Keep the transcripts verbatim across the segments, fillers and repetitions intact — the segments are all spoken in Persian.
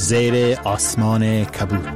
زیر آسمان کبود.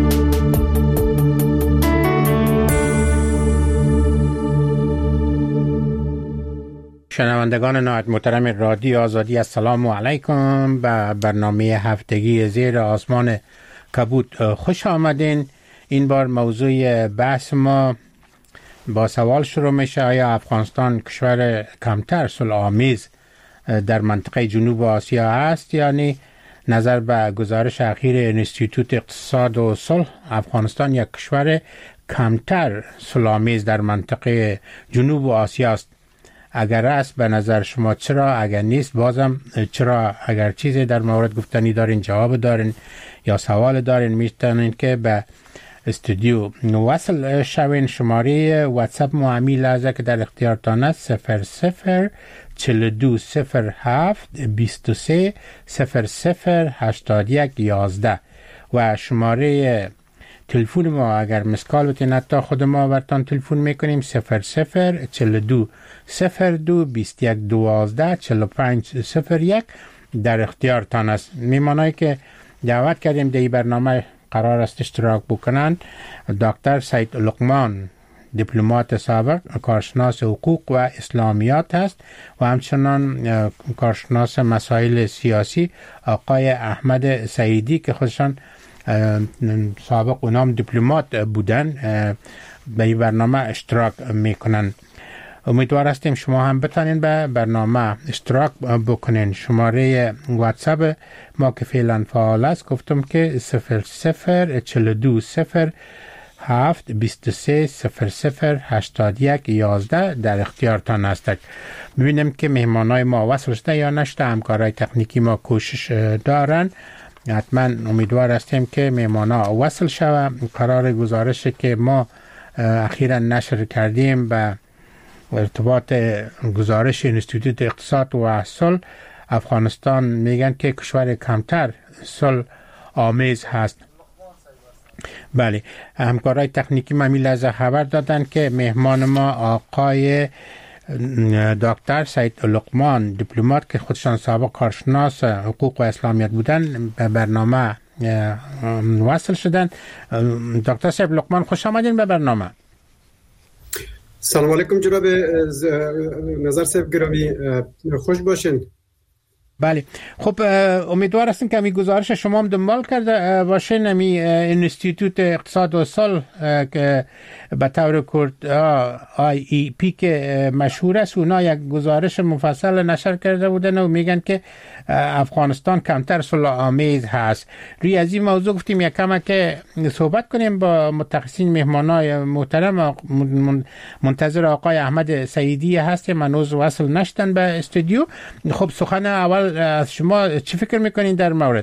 شنوندگان نهایت محترم رادیو آزادی، السلام علیکم. به برنامه هفتگی زیر آسمان کبود خوش آمدین. این بار موضوع بحث ما با سوال شروع میشه: آیا افغانستان کشور کمتر صلح‌آمیز در منطقه جنوب آسیا است؟ یعنی نظر به گزارش اخیر انستیتوت اقتصاد و صلح، افغانستان یک کشور کمتر صلح‌آمیز در منطقه جنوب آسیا است. اگر است به نظر شما چرا؟ اگر نیست بازم چرا؟ اگر چیزی در مورد گفتنی دارین، جواب دارین یا سوال دارین، میتونین که به استودیو وصل شوین. شماره واتساپ معامی لحظه که در اختیارتان است: صفر صفر چهل و دو صفر هفت بیست و سه صفر صفر هشتاد یک یازده و شماره تلفن ما اگر مسکال بتین حتی خود ما برتان تلفن میکنیم: صفر صفر چهل و دو صفر دو بیست و یک دوازده چهل و پنج صفر یک در اختیارتان است. میمانایی که دعوت کردیم در این برنامه قرار است اشتراک بکنند: دکتر سید لقمان، دیپلمات سابق، کارشناس حقوق و اسلامیات است، و همچنان کارشناس مسائل سیاسی آقای احمد سعیدی که خودشان سابق اونام دیپلمات بودن به این برنامه اشتراک میکنن. امیدوار هستیم شما هم بتانین به برنامه اشتراک بکنین. شماره واتساپ ما که فعلا فعال است گفتم که صفر صفر چهل و دو صفر هفت بیست و سه صفر صفر هشتاد یک یازده در اختیارتان است. ببینیم که مهمانای ما وصل شده یا نشده. همکارای تکنیکی ما کوشش دارن. حتما امیدوار هستیم که مهمانا وصل شوه. قرار گزارشی که ما اخیرا نشر کردیم به ارتباط گزارش انستیتوت اقتصاد و صلح، افغانستان میگن که کشور کمتر صلح آمیز هست. بله، همکارای تکنیکی ما می لحظه خبر دادن که مهمان ما آقای دکتر سید لقمان، دیپلمات که خودشان سابق کارشناس حقوق و اسلامیات بودن، به برنامه وصل شدن. دکتر سید لقمان خوش آمدین به برنامه. سلام علیکم جناب نظر صاحب گرامی، خوش باشین. بله، خب امیدوار هستیم که می گزارش شما هم دنبال کرده باشین. می انستیتوت اقتصاد و صلح که به طور کرد آی ای پی که مشهور است، اونا یک گزارش مفصل نشر کرده بودن و میگن که افغانستان کمتر صلح آمیز هست. روی از این موضوع گفتیم یک کم که صحبت کنیم با متخصصین. مهمانای محترم منتظر آقای احمد سعیدی هستیم، هنوز وصل نشدن به استودیو. خب سخن اول از شما چی فکر میکنین در مورد؟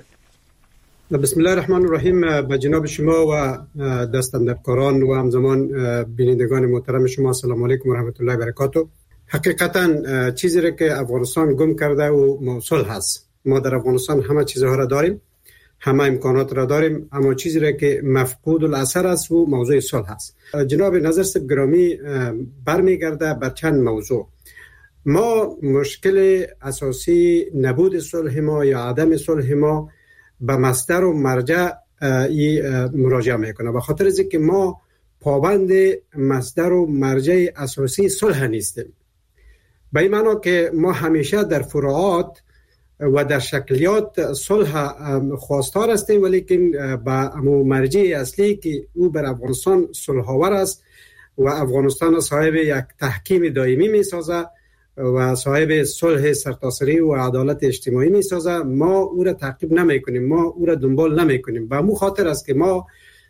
بسم الله الرحمن الرحیم. به جناب شما و دستاندرکاران و همزمان بینندگان محترم شما سلام علیکم و رحمت الله و برکاته. حقیقتا چیزی را که افغانستان گم کرده و موصول هست. ما در افغانستان همه چیزها را داریم، همه امکانات را داریم، اما چیزی را که مفقود الاثر است و موضوع صلح است. جناب نظر صاحب گرامی، برمیگرده بر چند موضوع. ما مشکل اساسی نبود صلح ما یا عدم صلح ما به مصدر و مرجع مراجعه میکنه، به خاطر از اینکه ما پابند مصدر و مرجع اساسی صلح نیستیم. به این معنی که ما همیشه در فروعات و در شکلیات صلح خواستار هستیم، ولیکن به مرجع اصلی که او بر افغانستان صلح آور است و افغانستان صاحب یک تحکیم دائمی میسازه و صاحب صلح سرتاسری و عدالت اجتماعی می سازه، ما او را تعقیب نمی کنیم، ما او را دنبال نمی کنیم. به مو خاطر است که ما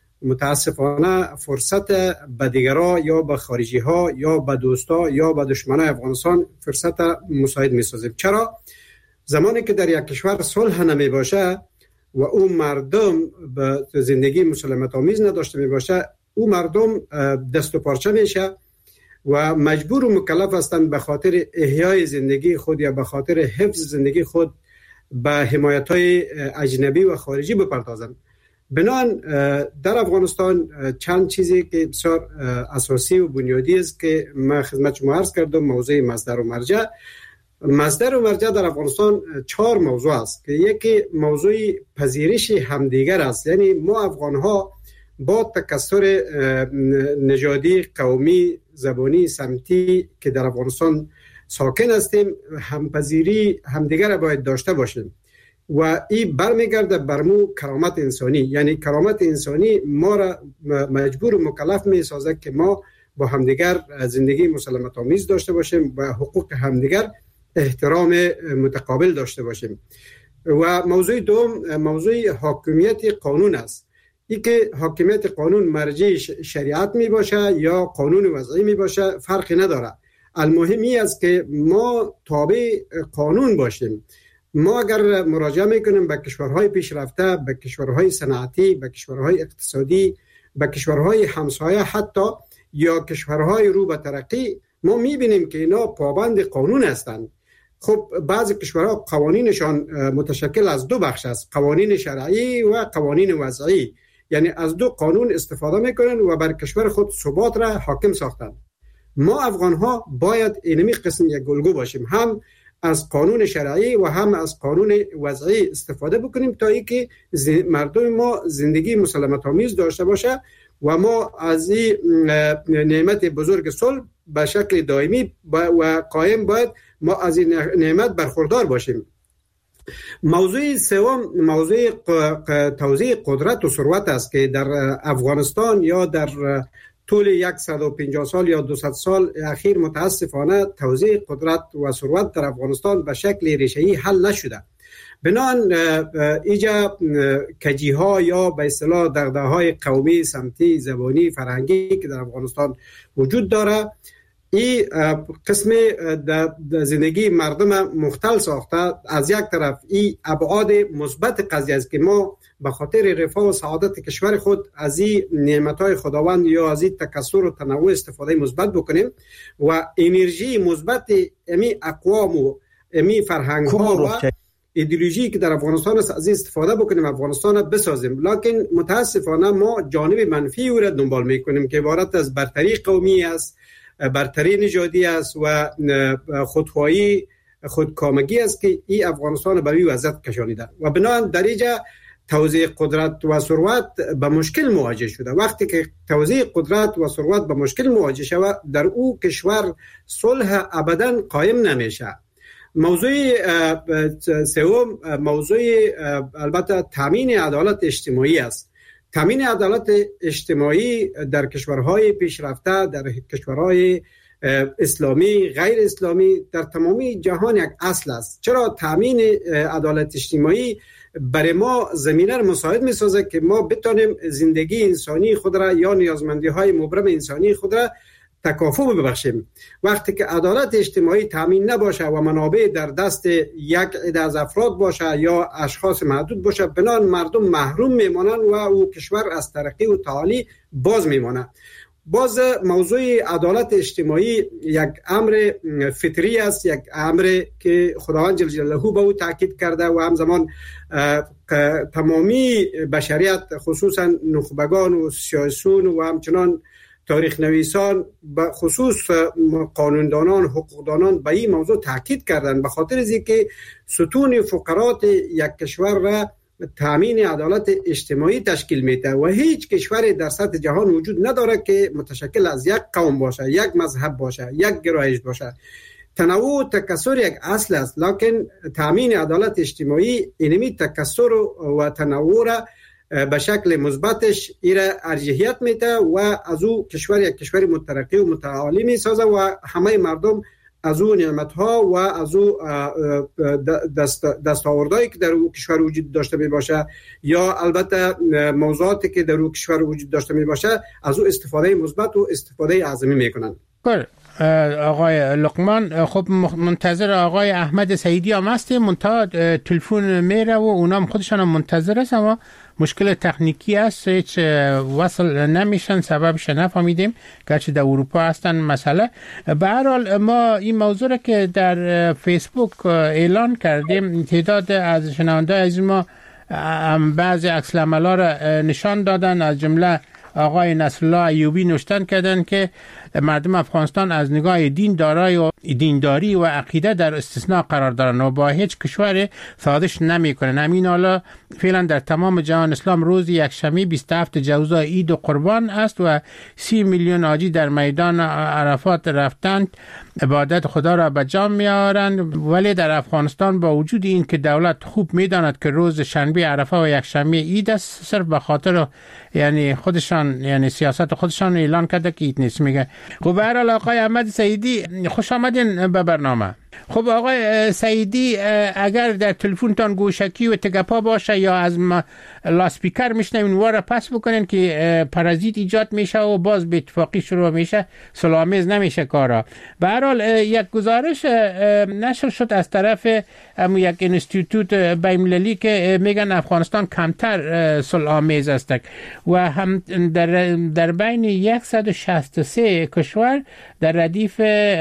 متاسفانه فرصت به دیگرها یا به خارجی ها یا به دوستا یا به دشمنان افغانستان فرصت مساعد می سازیم. چرا؟ زمانی که در یک کشور صلح نمی باشه و اون مردم به زندگی مسالمت آمیز نداشته می باشه، اون مردم دست و پارچه میشه و مجبور و مکلف هستند به خاطر احیای زندگی خود یا به خاطر حفظ زندگی خود به حمایت‌های اجنبی و خارجی بپردازند. بنابراین در افغانستان چند چیزی که بسیار اساسی و بنیادی است که من خدمت شما عرض کردم: موضوع مصدر و مرجع. مصدر و مرجع در افغانستان چهار موضوع است که یکی موضوع پذیرش همدیگر است. یعنی ما افغان ها با تکثر نژادی، قومی، زبانی، سمتی که در افغانستان ساکن هستیم، همپذیری همدیگر را باید داشته باشیم و این برمیگرده بر مو کرامت انسانی. یعنی کرامت انسانی ما را مجبور و مکلف می سازد که ما با همدیگر زندگی مسالمت آمیز داشته باشیم و حقوق همدیگر احترام متقابل داشته باشیم. و موضوع دوم موضوع حاکمیت قانون است. ای که حاکمیت قانون مرجع شریعت می باشه یا قانون وضعی می باشه فرقی نداره. المهمی است که ما تابع قانون باشیم. ما اگر مراجعه میکنیم به کشورهای پیشرفته، به کشورهای صنعتی، به کشورهای اقتصادی، به کشورهای همسایه حتی یا کشورهای رو به ترقی، ما میبینیم که اینا پابند قانون هستند. خب بعضی کشورها قوانینشان متشکل از دو بخش است، قوانین شرعی و قوانین وضعی. یعنی از دو قانون استفاده میکنن و بر کشور خود ثبات را حاکم ساختن. ما افغان ها باید اینمی قسم یک الگو باشیم، هم از قانون شرعی و هم از قانون وضعی استفاده بکنیم تا اینکه مردم ما زندگی مسالمت آمیز داشته باشه و ما از این نعمت بزرگ صلح به شکل دائمی و قائم باید ما از این نعمت برخوردار باشیم. موضوع سوم موضوع توزیع قدرت و ثروت است که در افغانستان یا در طول صد و پنجاه سال یا دویست سال اخیر متاسفانه توزیع قدرت و ثروت در افغانستان به شکل ریشه‌ای حل نشده. بنابراین ایجا کجی‌ها یا به اصطلاح دغدغه‌های قومی، سمتی، زبانی، فرهنگی که در افغانستان وجود داره، این قسم زندگی مردم مختل ساخته. از یک طرف این ابعاد مثبت قضیه است که ما به خاطر رفاه و سعادت کشور خود از این نعمت‌های خداوند یا از این تکثر و تنوع استفاده مثبت بکنیم و انرژی مثبت امی اقوام و امی فرهنگ‌ها و ایدئولوژی که در افغانستان است از استفاده بکنیم، افغانستان را بسازیم. لکن متاسفانه ما جانب منفی او را دنبال میکنیم که عبارت از برتری قومی است، برتری نژادی است و خودخواهی، خودکامگی است که این افغانستان به این وضعیت کشانیده و بنابراین در اینجا توزیع قدرت و ثروت به مشکل مواجه شده. وقتی که توزیع قدرت و ثروت به مشکل مواجه شود، در او کشور صلح ابدا قائم نمیشه. موضوع سوم موضوع البته تامین عدالت اجتماعی است. تامین عدالت اجتماعی در کشورهای پیشرفته، در کشورهای اسلامی، غیر اسلامی، در تمامی جهان یک اصل است. چرا تامین عدالت اجتماعی برای ما زمینه را مساعد می‌سازد که ما بتانیم زندگی انسانی خود را یا نیازمندی‌های مبرم انسانی خود را تکافؤ ببخشیم. وقتی که عدالت اجتماعی تامین نباشه و منابع در دست یک عده از افراد باشه یا اشخاص محدود باشه، بنان مردم محروم میمانند و او کشور از ترقی و تعالی باز میماند. باز موضوع عدالت اجتماعی یک امر فطری است، یک امر که خداوند جل جلاله به او تاکید کرده و همزمان تمامی بشریت خصوصا نخبگان و سیاسیون و همچنان تاریخ نویسان به خصوص قانوندانان، حقوقدانان به این موضوع تاکید کردند، به خاطر از اینکه ستون فقرات یک کشور را تامین عدالت اجتماعی تشکیل میده و هیچ کشوری در سطح جهان وجود نداره که متشکل از یک قوم باشه، یک مذهب باشه، یک گرایش باشه. تنوع و تکثر یک اصل است، لکن تامین عدالت اجتماعی اینمی تکثر و تنوع را به شکل مثبتش ایره ارجحیت میده و از او کشور یک کشور مترقی و متعالی میسازه و همه مردم از او نعمت‌ها و از او دست دستاوردهایی که در او کشور وجود داشته می باشه یا البته موضوعاتی که در او کشور وجود داشته می باشه از او استفاده مثبت و استفاده اعظمی میکنن. آقای لقمان، خب منتظر آقای احمد سعیدی هم هستیم، منتها تلفن میره و اونا خودشان هم منتظر است اما مشکل تکنیکی است، هیچ وصل نمیشن، سببش نفهمیدیم، گرچه در اروپا هستن مسئله. به هر حال ما این موضوع را که در فیسبوک اعلان کردیم، تعداد از شنونده از ما بعضی عکس العمل‌ها را نشان دادن، از جمله آقای نصرالله ایوبی نوشتن کردن که مردم افغانستان از نگاه دین دارای و دینداری و عقیده در استثناء قرار دارن و با هیچ کشور سازش نمیکنن. همین حالا فعلا در تمام جهان اسلام روز یکشنبه بیست و هفتم جوزا عید و قربان است و سی میلیون حاجی در میدان عرفات رفتند عبادت خدا را به جا میارند. ولی در افغانستان با وجود این که دولت خوب میداند که روز شنبه عرفه و یکشنبه عید است، صرف به خاطر یعنی خودشان یعنی سیاست خودشان اعلان کرده که عید نیست. میگه خب به هر حال آقای احمد سعیدی خوش آمدین به برنامه. خب آقای سعیدی اگر در تلفنتان گوشکی و تگپا باشه یا از لاسپیکر میشنوین واره پس بکنین که پارازیت ایجاد میشه و باز به اتفاقی شروع میشه، سلامیز نمیشه کارا. به هر حال یک گزارش نشر شد از طرف یک اینستیتوت بین‌المللی که میگن افغانستان کمتر سلامیز است و هم در در بین صد و شصت و سه کشور در ردیف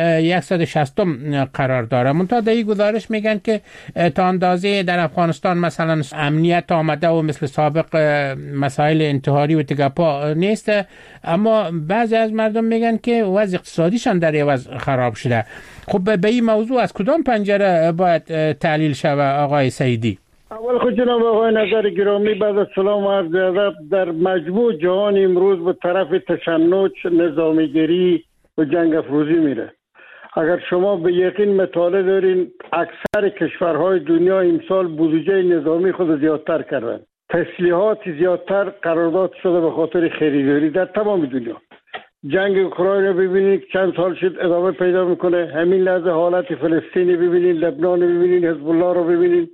صد و شصت قرار داره. منتها در این گزارش میگن که تا اندازه در افغانستان مثلا امنیت آمده و مثل سابق مسائل انتحاری و تگپا نیست، اما بعضی از مردم میگن که وضع اقتصادیشان در عوض خراب شده. خب به این موضوع از کدام پنجره باید تحلیل شود آقای سعیدی؟ اول خود جناب آقای نظر گرامی، بعد از سلام و عرض ادب، در مجموع جهان امروز به طرف تشنج، نظامیگری و جنگ افروزی میره. اگر شما به یقین مطالعه دارین اکثر کشورهای دنیا امسال بودجه نظامی خود زیادتر کردن، تسلیحات زیادتر قرارداد شده به خاطر خریداری در تمام دنیا. جنگ اوکراین رو ببینید چند سال شد ادامه پیدا میکنه. همین لحظه حالت فلسطینی ببینید، لبنان رو ببینید، حزب الله رو ببینید،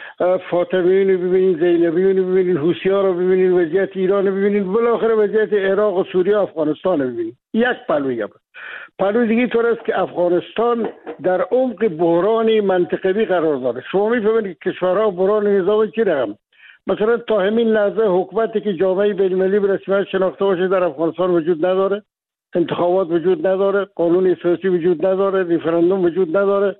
فاطمیین رو ببینید، زینبیین رو ببینید، حوثی‌ها رو ببینید، وضعیت ایران رو ببینید، بالاخره وضعیت عراق و سوریه و افغانستان رو ببینید. یک پلوی گپ. پلوی دیگه طور است که افغانستان در عمق بحرانی منطقه‌ای قرار داره. شما می‌فهمید که کشورها بحران نظامی چی رقم؟ مثلا تا همین لحظه حکومتی که جامعه بین‌المللی به رسمیت شناخته باشه در افغانستان وجود نداره، انتخابات وجود نداره، قانون اساسی وجود نداره، ریفرندوم وجود نداره.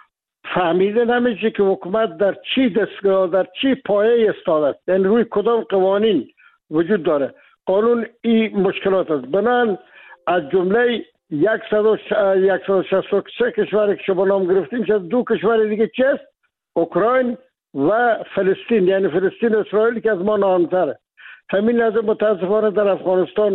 فهمیده نمیشه که حکومت در چی دستگاه، در چی پایه ایستاده است، یعنی روی کدام قوانین وجود داره. قانون این مشکلات است. بنابراین از جمله صد و شصت و سه کشور که شما نام گرفتیم، شاید دو کشور دیگه چی است؟ اوکراین و فلسطین، یعنی فلسطین و اسرائیل که از ما نامتره. همین لحظه متاسفانه در افغانستان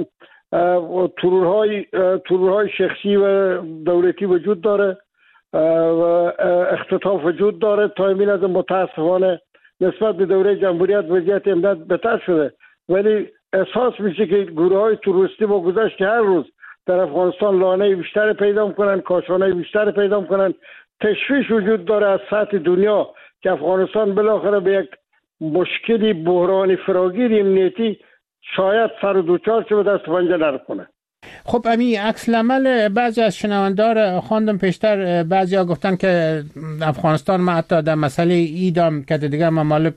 ترورهای ترورهای شخصی و دولتی وجود داره و اختطاف وجود داره. تا همین لحظه متاسفانه نسبت به دوره جمهوریت وضعیت امنیت بهتر شده، ولی احساس میشه که گروه های تروریستی با گذشت هر روز در افغانستان لانه بیشتر پیدا میکنن، کاشانه بیشتر پیدا میکنن. تشویش وجود داره از سطح دنیا که افغانستان بالاخره به یک مشکلی بحرانی فراگیر امنیتی شاید سر و دوچار چه به دست پنجه نرکنه. خب امی عکس العمل بعضی از شنوندار خواندم پیشتر، بعضی ها گفتن که افغانستان ما حتی در مسئله ایدام که دیگه ممالک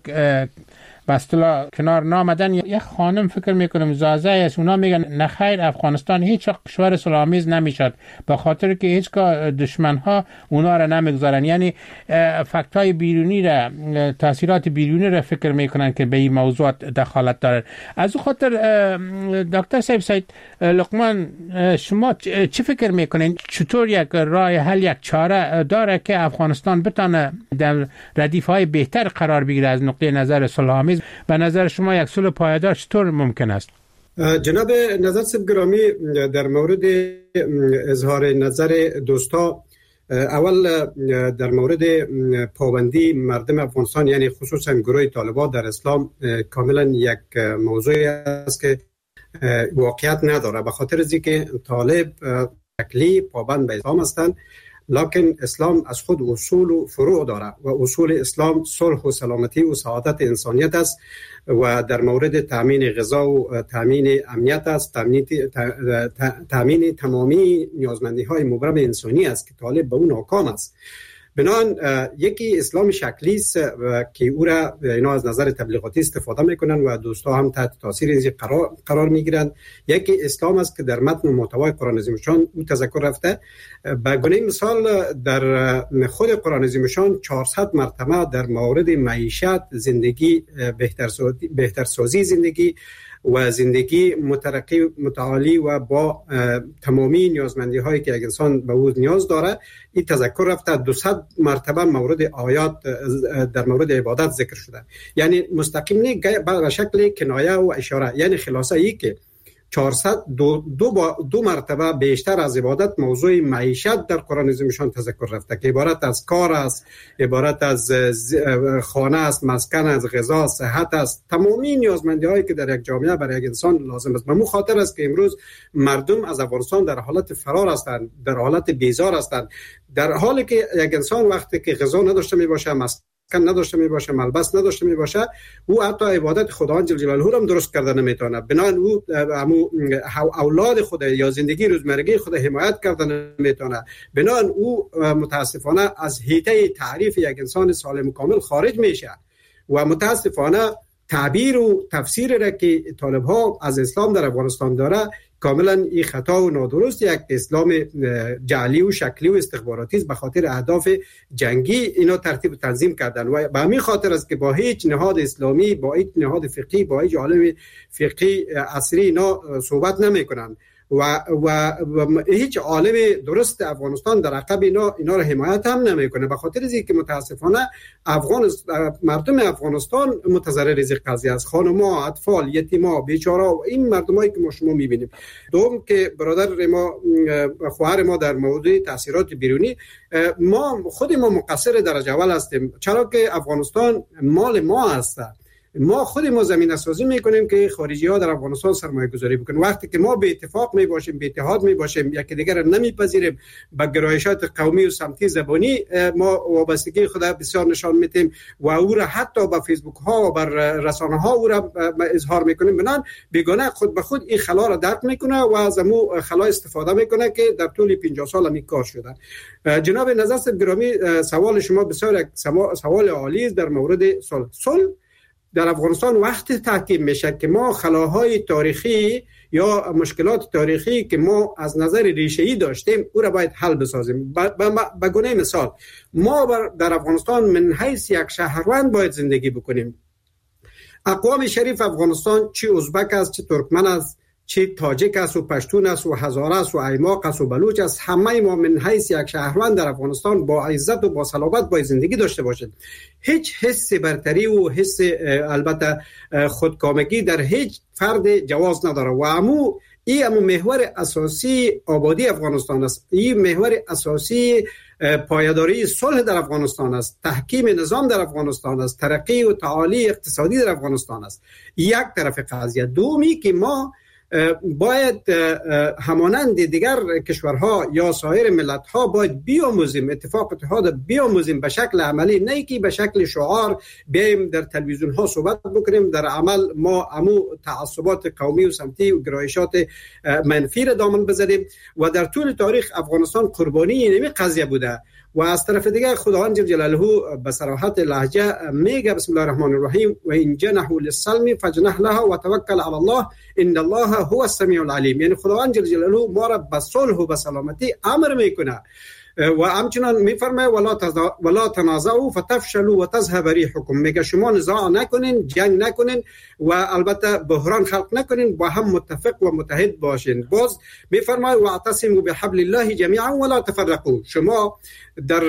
بستلا کنار نامدن. یک خانم فکر میکنم زازه است، اونا میگن نخیر افغانستان هیچ کشور سلامیز نمیشد به خاطر که هیچگاه دشمن ها اونا را نمیگذارن، یعنی فکت های بیرونی را، تاثیرات بیرونی را فکر میکنن که به این موضوعات دخالت دارن. از اون خاطر دکتر صاحب سید لقمان، شما چی فکر میکنین چطور یک راه حل، یک چاره داره که افغانستان بتونه در ردیف های بهتر قرار بگیره از نقطه نظر سلامیز؟ به نظر شما یک صلح پایدار چطور ممکن است؟ جناب نظر صاحب گرامی، در مورد اظهار نظر دوستا، اول در مورد پابندی مردم افغانستان یعنی خصوصا گروه طالبان در اسلام کاملا یک موضوعی است که واقعیت نداره، به خاطر از اینکه طالب شکلی پابند به اسلام هستند، لکن اسلام از خود اصول و فروع داره و اصول اسلام صلح و سلامتی و سعادت انسانیت است و در مورد تامین غذا و تامین امنیت است، تامین تامین تمامی نیازمندی های مبرم انسانی است که طالب به اون ناکام است. بنان یکی اسلام شکلی است که او را اینا از نظر تبلیغاتی استفاده میکنن و دوستا هم تحت تاثیر این قرار قرار میگیرند. یکی اسلام است که در متن و محتوای قرآن عظیم الشان او تذکر رفته. به گونه مثال در خود قرآن عظیم الشان چهارصد مرتبه در مورد معیشت، زندگی، بهترسازی بهترسازی زندگی و زندگی مترقی متعالی و با تمامی نیازمندی هایی که یک انسان به او نیاز داره. این تذکر رفته دویست مرتبه مورد آیات در مورد عبادت ذکر شده، یعنی مستقیم نه به شکل کنایه و اشاره، یعنی خلاصه ای که چهارصد دو, دو, با دو مرتبه بیشتر از عبادت موضوع معیشت در قرآن عظیمشان تذکر رفته که عبارت از کار است، عبارت از خانه است، مسکن است، غذا، صحت است، تمامی نیازمندی هایی که در یک جامعه برای یک انسان لازم است. به مو خاطر است که امروز مردم از افغانستان در حالت فرار هستند، در حالت بیزار هستند، در حالی که یک انسان وقتی که غذا نداشته می باشه، مسکن نداشته می باشه، ملبس نداشته می باشه، او حتی عبادت خداوند جل جلاله هم درست کرده نمیتونه. بنابراین او همو اولاد خود یا زندگی روزمرگی خود حمایت کرده نمیتونه. بنابراین او متاسفانه از حیطه تعریف یک انسان سالم و کامل خارج میشه و متاسفانه تعبیر و تفسیر را که طالب ها از اسلام در افغانستان داره کاملا این خطا و نادرست، یک اسلام جعلی و شکلی و استخباراتی است به خاطر اهداف جنگی اینا ترتیب و تنظیم کردن و به همین خاطر است که با هیچ نهاد اسلامی، با هیچ نهاد فقهی، با هیچ عالم فقهی عصری اینا صحبت نمیکنن و و هیچ عالم درست افغانستان در عقب اینا اینا رو حمایت هم نمیکنه، به خاطر اینکه که متاسفانه افغان مردم افغانستان متضرر از قضیه است. خانم‌ها، اطفال، یتیما، بیچاره‌ها و این مردمایی که ما شما می‌بینیم. دوم که برادر ما خواهر ما در موضوع تاثیرات بیرونی، ما خود ما مقصر درجه اول هستیم، چرا که افغانستان مال ما است. ما خود ما زمینه سازی میکنیم که خارجی ها در افغانستان سرمایه گذاری بکنن. وقتی که ما به اتفاق می باشیم، به اتحاد می باشیم، یکی دیگر را نمیپذیریم، به گرایشات قومی و سمتی زبانی ما وابستگی خود بسیار نشان میدیم و او را حتی به فیسبوک ها و بر رسانه ها او را اظهار میکنیم، بنان بیگانه خود به خود این خلا را درک میکنه و از امو خلا استفاده میکنه که در طول پنجاه سال همی کار شده. جناب نظر گرامی، سوال شما بسیار سوال عالی است در مورد صلح. صلح در افغانستان وقتی تحکیم میشه که ما خلاهای تاریخی یا مشکلات تاریخی که ما از نظر ریشه‌ای داشتیم او را باید حل بسازیم. به گونه مثال ما در افغانستان من حیث یک شهروند باید زندگی بکنیم. اقوام شریف افغانستان چه ازبک است، چه ترکمن است، چه تاجیک است و پشتون است و هزاره است و ایماق است و بلوچ است، همه ما من حیث یک شهروند در افغانستان با عزت و با صلابت باید زندگی داشته باشیم. هیچ حس برتری و حس البته خودکامگی در هیچ فرد جواز نداره و امو این امو محور اساسی آبادی افغانستان است. این محور اساسی پایداری صلح در افغانستان است، تحکیم نظام در افغانستان است، ترقی و تعالی اقتصادی در افغانستان است. یک طرف قضیه. دومی که ما باید همانند دیگر کشورها یا سایر ملت‌ها باید بیاموزیم، اتفاق اتحاد بیاموزیم به شکل عملی، نه که به شکل شعار بیایم در تلویزیون ها صحبت بکنیم، در عمل ما امو تعصبات قومی و سمتی و گرایشات منفی را دامن بزنیم و در طول تاریخ افغانستان قربانی این قضیه بوده. و از طرف دیگر خداوند جل جلاله به صراحت لهجه میگه بسم الله الرحمن الرحیم و ان جنحوا للسلم فاجنح لها وتوکل علی الله ان الله هو السمیع العلیم. یعنی خداوند جل جلاله ما را به صلح و به سلامتی امر میکنه و همچنان میفرماید ولا تزا... ولا تنازعوا فتفشلوا وتذهب ريحكم. میگه شما نزاع نکنین، جنگ نکنین و البته بحران خلق نکنین، با هم متفق و متحد باشین. باز میفرماید واعتصموا بحبل الله جميعا ولا تفرقوا. شما در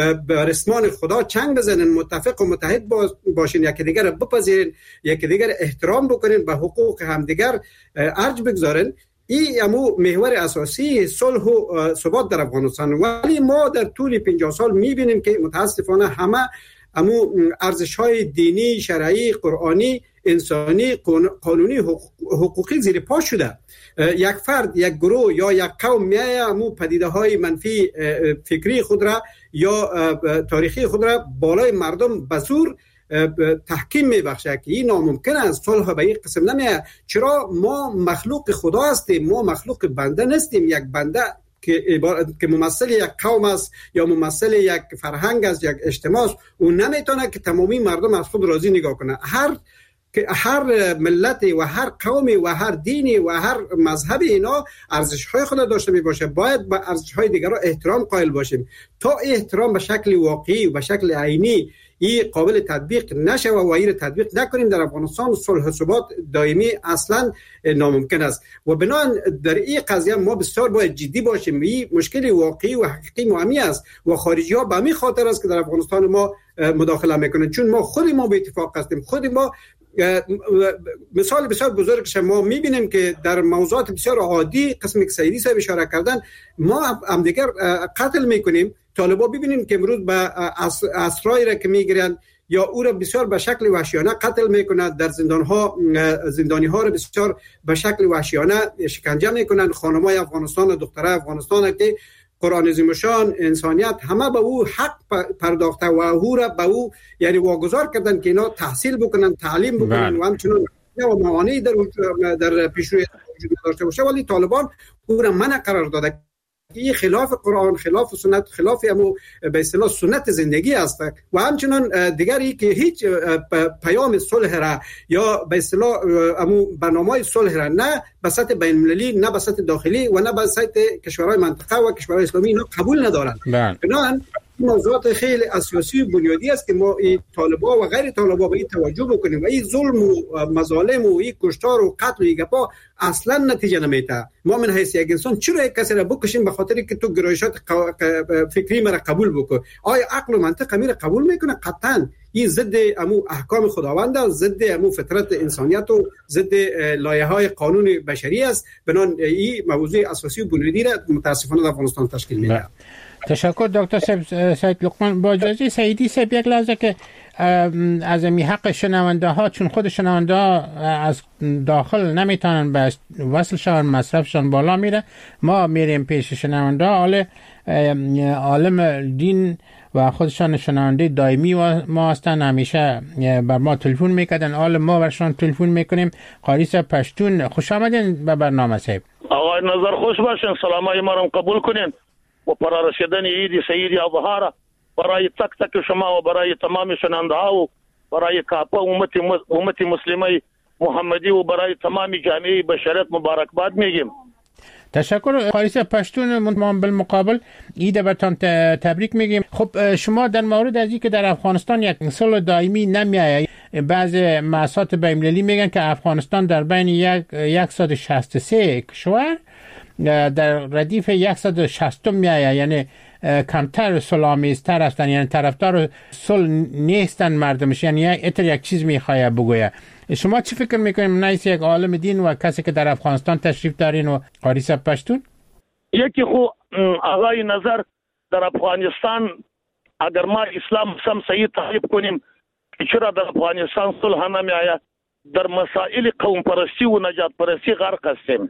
رسمان خدا چنگ بزنین، متفق و متحد باشین، یکی دیگر بپذیرین، یکی دیگر احترام بکنین، به حقوق همدیگر ارج بگذارین. این امو محور اساسی صلح و ثبات در افغانستان. ولی ما در طول پنجاه سال میبینیم که متاسفانه همه امو ارزش‌های دینی، شرعی، قرآنی، انسانی، قانونی، حقوقی زیر پا شده. یک فرد، یک گروه یا یک قوم میایه امو پدیده‌های منفی فکری خود را یا تاریخی خود را بالای مردم به زور تحکیم میبخشه که این ناممکن است. صلح به این قسم نمیه. چرا؟ ما مخلوق خدا هستیم، ما مخلوق بنده نیستیم. یک بنده که که ممثل یک قوم است یا ممثل یک فرهنگ است، یک اجتماع است، اون نمیتونه که تمامی مردم از خود راضی نگاه کنه. هر که هر ملت و هر قومی و هر دینی و هر مذهب اینا ارزش‌های خود داشته باشه. باید به ارزش‌های دیگران احترام قائل باشیم. تا احترام به شکل واقعی و به شکل عینی این قابل تطبیق نشه و این رو تطبیق نکنیم، در افغانستان صلح و ثبات دائمی اصلا ناممکن است. و بنابراین در این قضیه ما بسیار باید جدی باشیم. این مشکل واقعی و حقیقی مهمی است و خارجی ها به همین خاطر است که در افغانستان ما مداخله میکنن، چون ما خود ما به اتفاق هستیم. خود ما مثال بسیار بزرگ شما میبینیم که در موضوعات بسیار عادی قسمی که سیدی صاحب اشاره کردن ما هم دیگر قتل میکنیم. طالبا ببینیم که امروز به اسرایی را که میگیرن یا او را بسیار به شکل وحشیانه قتل میکنند، در زندانها زندانی ها را بسیار به شکل وحشیانه شکنجه میکنند. خانمای افغانستان و دخترای افغانستان که قرآن عظیم شان انسانیت همه به او حق پرداخته و او را به او یعنی واگذار کردن که اینا تحصیل بکنن، تعلیم بکنن و همچنین و موانعی در در پیشروی وجود داشته باشه، ولی طالبان او را منع قرار داده. این خلاف قرآن، خلاف سنت، خلاف امو به اصطلاح سنت زندگی است. و همچنان دیگری که هیچ پیام صلح را یا به اصطلاح امو برنامه صلح را نه به سطح بین المللی، نه به سطح داخلی و نه به سطح کشورهای منطقه و کشورهای اسلامی اینا قبول ندارند. بنابراین موضوعات خیلی اساسی و بنیادی است که ما این طالبا و غیر طالبا به این توجه بکنیم و این ظلم و مظالم و این کشتار و قتل و این گپا اصلا نتیجه نمیده. ما من حیث یک انسان چرا یک کسی را بکشیم به خاطر که تو گرایشات فکری مرا قبول بکن؟ آیا عقل و منطق میره قبول میکنه؟ قطعا این ضد امو احکام خداوند است، ضد امو فطرت انسانیت و ضد لایه های قانون بشری است. بنان این موضوع اساسی و بنیادی را متاسفانه در افغانستان تشکیل میده. تشکر دکتر سید لقمان. با اجازه سیدی صاحب یک لحظه که از می حق شنونده ها، چون خود شنونده ها از داخل نمیتونن به وصل شون، مصرفشان بالا میره، ما میریم پیش شنونده ها. حال عالم دین و خودشان شنونده دائمی ما هستن، همیشه بر ما تلفن میکردن، حال ما برشان تلفن میکنیم. قاری صاحب پشتون، خوش آمدین به برنامه صاحب. آقای نظر خوش باشین، سلامای ما را قبول کنین و برای رسیدن عید سیدی اضحا برای تک تک شما و برای تمام شنونده ها و برای کافه امت امت مسلمه محمدی و برای تمام جامعه بشریت مبارکباد میگیم. تشکر قاری صاحب پشتون. ما بالمقابل عید برتان تبریک میگیم. خب شما در مورد از اینکه در افغانستان یک صلح دائمی نمیآید، بعض مؤسسات بین‌المللی میگن که افغانستان در بین یک صد و شصت و سه کشور در ردیف صد و شصت میآید، یعنی کمتر صلح‌آمیزتر هستن، یعنی طرفدار صلح نیستن مردمش، یعنی اتر یک چیز میخواه بگویه. شما چی فکر میکنیم نیست یک عالم دین و کسی که در افغانستان تشریف دارین و قاری صاحب پشتون؟ یکی خو آقای نظر در افغانستان اگر ما اسلام سم صحیح تعریف کنیم چرا در افغانستان صلح نمیآید؟ در مسائل قوم پرستی و نجات پرستی غرق هستیم.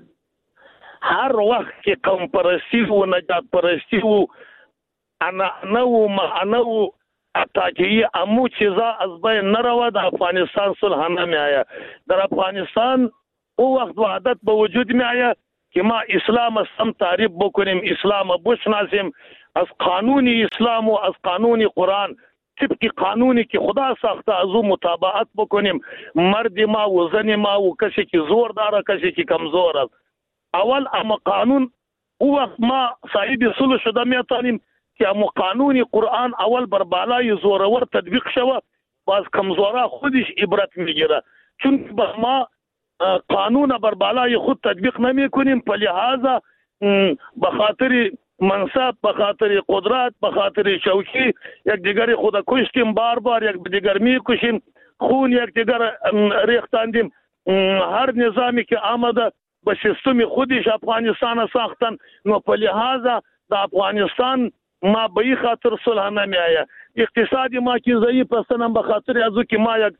هر وقت که قوم پرستی و نجات پرستی و انا نو معنو اتاکی امو چیزا از بین نرود در افغانستان صلح نمیآید. در افغانستان او وقت وحدت به وجود میآید که ما اسلام سم تعریف بکنیم، اسلام بشناسیم، از قانون اسلام و از قانون قرآن طبق قانونی که خدا ساخته از او مطابقت بکنیم. مرد ما و زن ما و کسی که زور داره کسی که کمزور است. اول اما قانون او وقت ما صاحب صلح شده میتونیم که اما قانون قرآن اول بر بالای زورور تطبیق شوه، باز کمزورا خودش عبرت میگیره، چون با ما قانون بر بالای خود تطبیق نمی کنیم، په لحاظا به خاطر منصب، به خاطر قدرت، به خاطر شوکی یک دیگر خود کشتیم، بار بار یک دیگر می کشیم، خون یک دیگر ریختاندیم. هر نظامی که آمده به سیستم خودش افغانستان ساختن، نو په لحاظا د افغانستان ما به این خاطر صلح نمی آید. اقتصادی ما که ضعیف هستن به خاطر از او که ما یک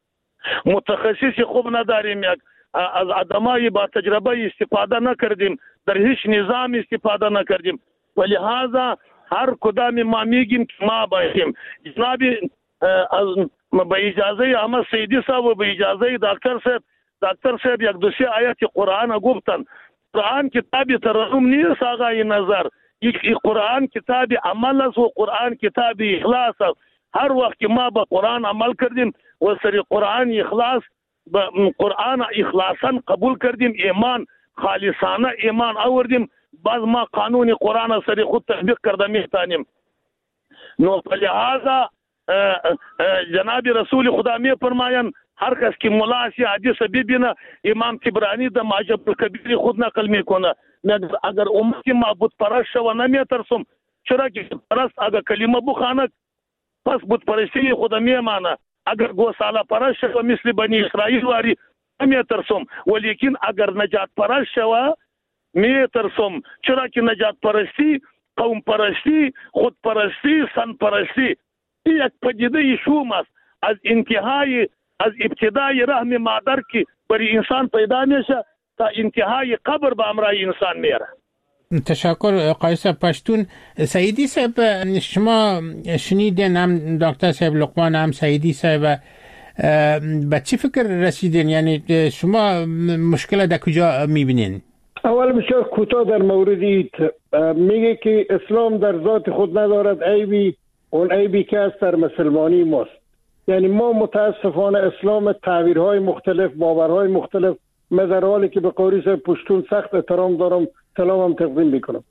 متخصص خوب نداریم، یک از آدمای با تجربه استفاده نکردیم، در هیچ نظام استفاده نکردیم، و لحاظا هر کدام ما میگیم که ما باشیم. جناب از به اجازه احمد سیدی صاحب و به اجازه دکتر صاحب دکتر صاحب یک دو سه آیات قرآن گفتن. قرآن کتاب ترحم نیست آقای نظر، این قرآن کتاب عمل است و قرآن کتاب اخلاص است. هر وقت که ما به قرآن عمل کردیم و سر قرآن اخلاص قرآن اخلاصا قبول کردیم، ایمان خالصانه ایمان آوردیم، باز ما قانون قرآن سری خود تطبیق کرده میتانیم. نو لہذا جناب رسول خدا می فرمایند هر کس که ملا سی حدیث ببینه، امام طبرانی در معجم الکبیر خود نقل میکنه، اگر امت ما بت پرست شو نمیترسم، چرا که پرست اگر کلمه بخانه پس بت پرستی خدا میمانه، اگر گوساله پرست شو مثل بنی اسرائیل واری نمیترسم، ولیکن اگر نجات پرست شو میترسم، چرا که نجات پرستی، قوم پرستی، خود پرستی، سن پرستی یک پدیده شوم است از انتهای از ابتدای رحم مادر که برای انسان پیدا میشه تا انتهای قبر به امرای انسان میره. تشکر قایص پشتون. سعیدی صاحب شما شنیدین هم دکتر صاحب لقمان هم سعیدی صاحب به چی فکر رسیدین؟ یعنی شما مشکل در کجا میبینین؟ اول بسیار کوتاه در مورد ایت میگه که اسلام در ذات خود ندارد عیبی، اون عیبی که است در مسلمانی ماست. یعنی ما متاسفانه اسلام تعبیرهای مختلف، باورهای مختلف، من در حالی که به قاری صاحب پشتون سخت احترام دارم سلامم تقدیم میکنم،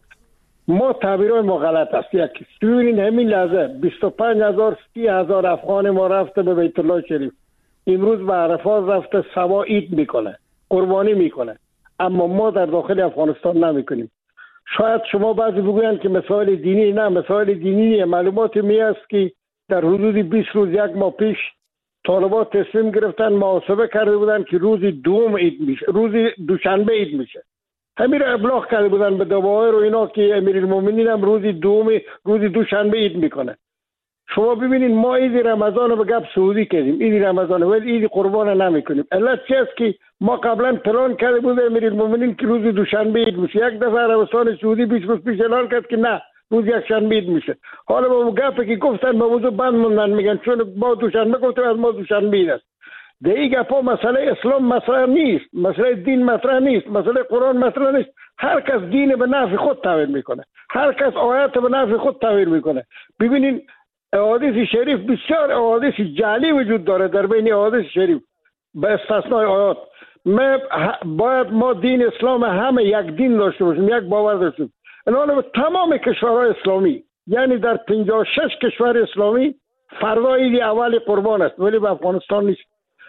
ما تعبیرهای ما غلط است. یکی ببینید همین لحظه بیست و پنج هزار سی هزار افغان ما رفته به بیت الله شریف، امروز به عرفات رفته سوا عید میکنه، قربانی میکنه، اما ما در داخل افغانستان نمیکنیم. شاید شما بعضی بگویند که مسائل دینی، نه مسائل دینی معلومات می است که در حدود بیست روز یک ماه پیش طالبات تصمیم گرفتن، محاسبه کرده بودن که روز دوم عید میشه، روز دوشنبه عید میشه، همین رو ابلاغ کرده بودن به دوایر و اینا که امیرالمومنین هم روز دوم روز دوشنبه عید میکنه. شما ببینید ما عید رمضان رو به گپ سعودی کردیم، عید رمضان ولی عید قربان نمیکنیم. علت چی است که ما قبلا پلان کرده بود امیرالمومنین که روز دوشنبه عید میشه، یک دفعه عربستان سعودی بیست روز پیش اعلان کرد که نه روز یک شنبه عید میشه. حالا با گپی که گفتن به موضوع بند موندن، میگن چون ما دوشنبه گفتیم از ما دوشنبه عید است. در این گپا مسئله اسلام مطرح نیست، مسئله دین مطرح نیست، مسئله قرآن مطرح نیست. هر کس دین به نفع خود تعبیر میکنه، هر کس آیات به نفع خود تعبیر میکنه. ببینید احادیث شریف بسیار احادیث جعلی وجود داره در بین احادیث شریف به استثنای آیات. ما باید ما دین اسلام همه یک دین داشته باشیم، یک باور داشته باشیم. الان تمام کشورهای اسلامی، یعنی در پنجاه و شش کشور اسلامی فردا عید اول قربان است، ولی به افغانستان نیست.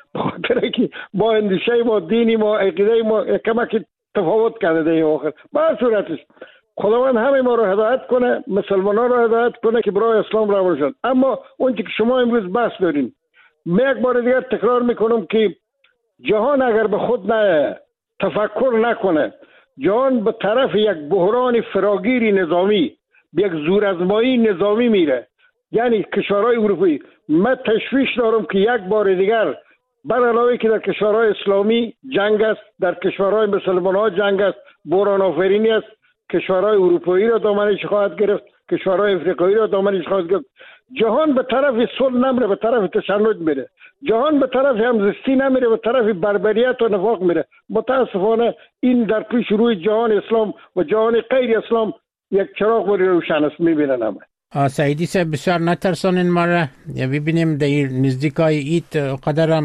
بخاطر که با اندیشه ما، دینی ما، عقیده ما کمک تفاوت کرده در آخر. با صورتش خداوند همه ما رو هدایت کنه، مسلمانان رو هدایت کنه که برای اسلام روان شد. اما اون که شما امروز بحث دارین، من یک بار دیگر تکرار میکنم که جهان اگر به خود نه تفکر نکنه، جهان به طرف یک بحران فراگیری نظامی، به یک زورآزمایی نظامی میره. یعنی کشورهای اروپایی، من تشویش دارم که یک بار دیگر بر علاوه که در کشورهای اسلامی جنگ است، در کشورهای مسلمان ها جنگ است، بحران آفرینی است، کشورهای اروپایی را دامنش خواهد گرفت، کشورهای افریقایی را دامنش خواهد گرفت. جهان به طرف صلح نمیره، به طرف تشنج میره. جهان به طرف همزیستی نمیره، به طرف بربریت و نفاق میره. متاسفانه این در پیش روی جهان اسلام و جهان غیر اسلام یک چراغ بری روشن است، میبینن همه. سعیدی صاحب بسیار نترسانین ما را ببینیم در نزدیکای ایت قدرم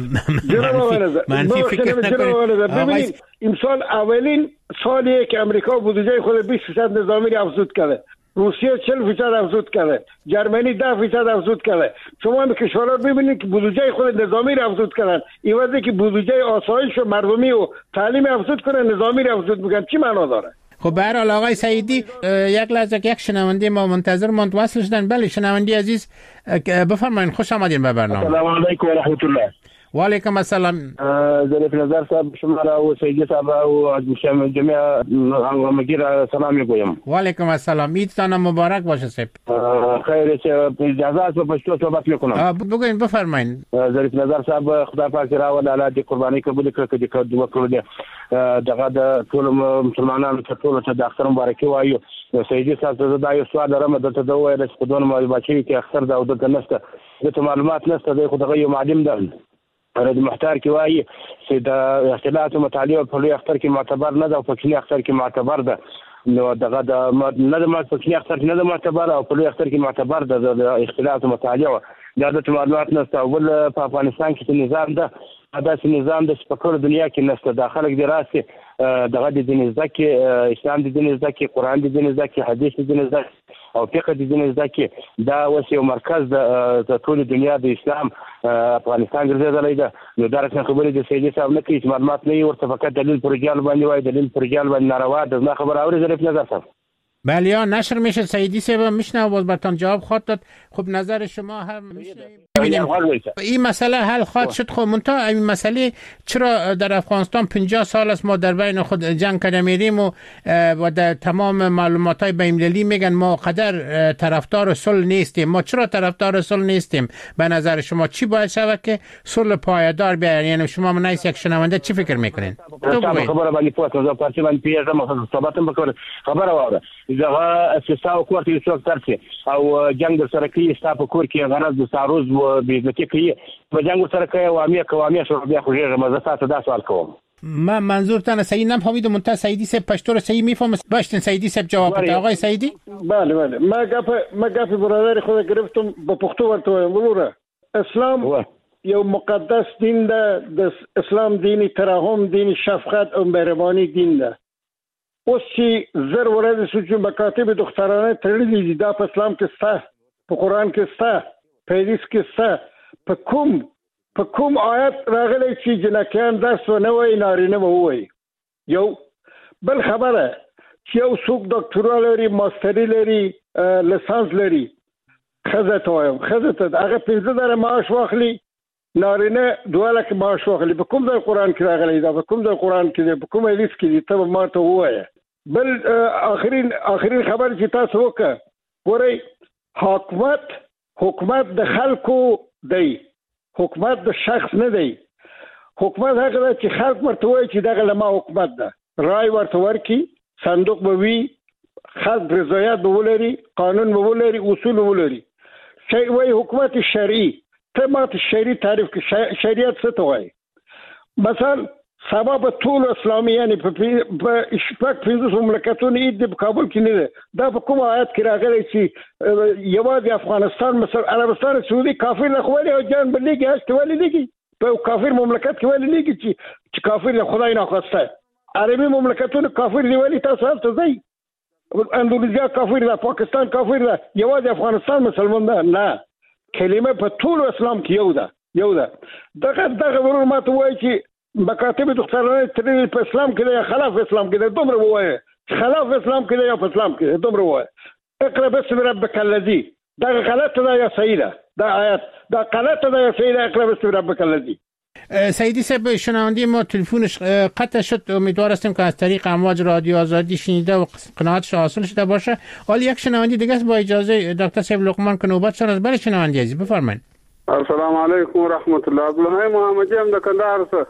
منفی فکر نکنید. ببینید امسال اولین سالیه که امریکا بودجه خود بیست درصد نظامی را افزود کرده، روسیه چهل درصد افزود کرده، جرمنی ده درصد افزود کرده. شما هم کشورها ببینید که بودجه خود نظامی را افزود کردن، این وقتی که بودجه آسایش و مردمی و تعلیم افزود کنن، نظامی را افزود میکنن، چی معنا داره؟ خب به هر حال آقای سعیدی یک لحظه یک شنونده ما منتظر ماند وصل شدن. بله شنونده عزیز بفرمایید، خوش آمدید به برنامه. السلام علیکم و رحمت الله. و علیکم السلام. ظریف نظر صاحب شما را و سعیدی صاحب و جميع همگیر سلام میگویم. و علیکم السلام. عیدتان مبارک باشه صاحب. خیر، اجازه است به پشتو صحبت میکنم. بگوین بفرمایید. ظریف نظر صاحب خدا پاک را و الله دې قرباني قبول کړي چې دوه کړو دي دغه د ټول مسلمانانو ته ټول ته د اختر مبارکي وایو. سعیدی صاحب ته دا یو سوال لرم، دلته دا وایي چې په دونه معلومات کې اختر دا د نسته د معلومات نسته د خو دغه یو معلم ده رد محتار کې وایي چې د اختلاط او مطالعه په لوی اختر کې معتبر نه ده او په کلي اختر کې معتبر ده. نو دغه د نه د په کلي اختر کې نه ده معتبر او په لوی اختر کې معتبر ده د اختلاط او مطالعه دا د معلومات نسته. او بل په افغانستان کې نظام ده داسې نظام د سپکړو دنیا کې نشته. دا خلک دې راسي دغه د دین زده کې، اسلام د دین زده کې، قرآن د دین زده کې، حدیث د دین زده کې او فقه د دین زده کې. دا اوس یو مرکز د ټول دنیا د اسلام افغانستان ګرځېدلی ده. نو دا رسمي خبرې د سیدي صاحب نه کوي چې معلومات نه وي، ورته فقط دلیل پر رجال باندې وایي، دلیل پر رجال باندې ناروا ده. زما خبر اوري ظریف نظر صاحب؟ بله یا نشر میشه سیدی صاحب میشنه باز برتان جواب خواهد داد. خب نظر شما هم میشنیم این مسئله حل خواهد شد. خب منتها این مسئله چرا در افغانستان پنجاه سال است ما در بین خود جنگ کرده میریم و و در تمام معلومات های بین‌المللی میگن ما قدر طرفدار صلح نیستیم. ما چرا طرفدار صلح نیستیم؟ به نظر شما چی باید شود که صلح پایدار بیاید؟ یعنی شما منایس یک شنونده چی فکر میکنین؟ خبره باندې پوهه زه پارتي باندې پیژنم، صحبتم وکړ. خبره واوره دغه اساسا کور کې څوک ترسي او جنگ سره کوي، ستاسو کور کې غرض د ساروز و بیزتی کوي، په جنگ سره کوي وامیه قوامیه شو بیا خو یې مزه تاسو دا سوال کوم. من منظورتان صحیح نفهمیدم. منتها سیدی صاحب پشتو رو صحیح میفهمه. باشین سیدی صاحب جواب بده. آقای سیدی. بله بله ما گپ ما گپ برادر خود گرفتم با پختو ورته وروره. اسلام یو مقدس دین ده. د اسلام دینی ترحم، دینی شفقت او مهربانی دین ده. اوس چې زر ورځې شو چې مکاتب دخترانه تړلې دي، دا په اسلام کې شته، په قرآن کې شته، په حدیث کې شته. په کوم په کوم آیت راغلی چې جنکیان درس ونه وایي نارینه به ووایي؟ یو بل خبره چې یو څوک ډاکټرا لري، ماستري لري، لسانس لري، ښځه ته وایم ښځه ته هغه پنځه زره معاش واخلي، نارینه دوه لکه معاش واخلي. په کوم ځای قرآن کې راغلی دا؟ په کوم ځای قرآن کې دی؟ په کوم حدیث کې دی؟ ته به ما ته ووایه. بل آخرین آخرین خبر چې تاسو وکړه، ګورئ حکومت حکومت د خلکو دی، حکومت د شخص نه دی. حکومت هغه ده چې خلک ورته وایي چې دغه لما حکومت ده، رای ورته ورکړي، صندوق به وي، خلک رضایت به ولري، قانون به ولري، اصول به ولري. شی وایي حکومت شرعي. ته ماته شرعي تعریف کړي شریعت څه ته وایي؟ مثلا سبا په ټول اسلامي یعنی په شپږ پنځوس مملکتونو عید په کابل کې نه ده. دا په کوم آیت کې راغلی چې یوازې افغانستان، مثلا عربستان سعودي کافر نه خوالي او جان بلېږي هست ولې لېږي په کافر مملکت کې ولې لېږي چې چې کافر له خدای نه خواسته. عربي مملکتونو کافر دی ولې تاسو هلته ځئ؟ اندونیزیا کافر ده، پاکستان کافر ده، یوازې افغانستان مسلمان ده؟ نه، کلمه په ټول اسلام کې یو ده یو ده. دغه دغه ورور ماته وایي چې مکاتب دخترانه ترې په اسلام کې دی، خلاف اسلام کې دی. دومره ووایه خلاف اسلام کې دی یا په اسلام کې دی، دومره ووایه. اقرا باسم ربک الذی. دا غلطه ده یا صحیح ده؟ دا آیت دا غلطه ده یا صحیح ده؟ اقرا باسم ربک الذی. سیدی صاحب شنونده ما تلفنش قطع شد. امیدوار هستیم که از طریق امواج رادیو آزادی شنیده و قناعتش حاصل شده باشه. حالا یک شنونده دیگه است با اجازه دکتر صاحب لقمان که نوبتشان است. بله شنونده عزیز بفرمایید. السلام علیکم و رحمت الله. عبدالحی محمدی هم در کندهار است.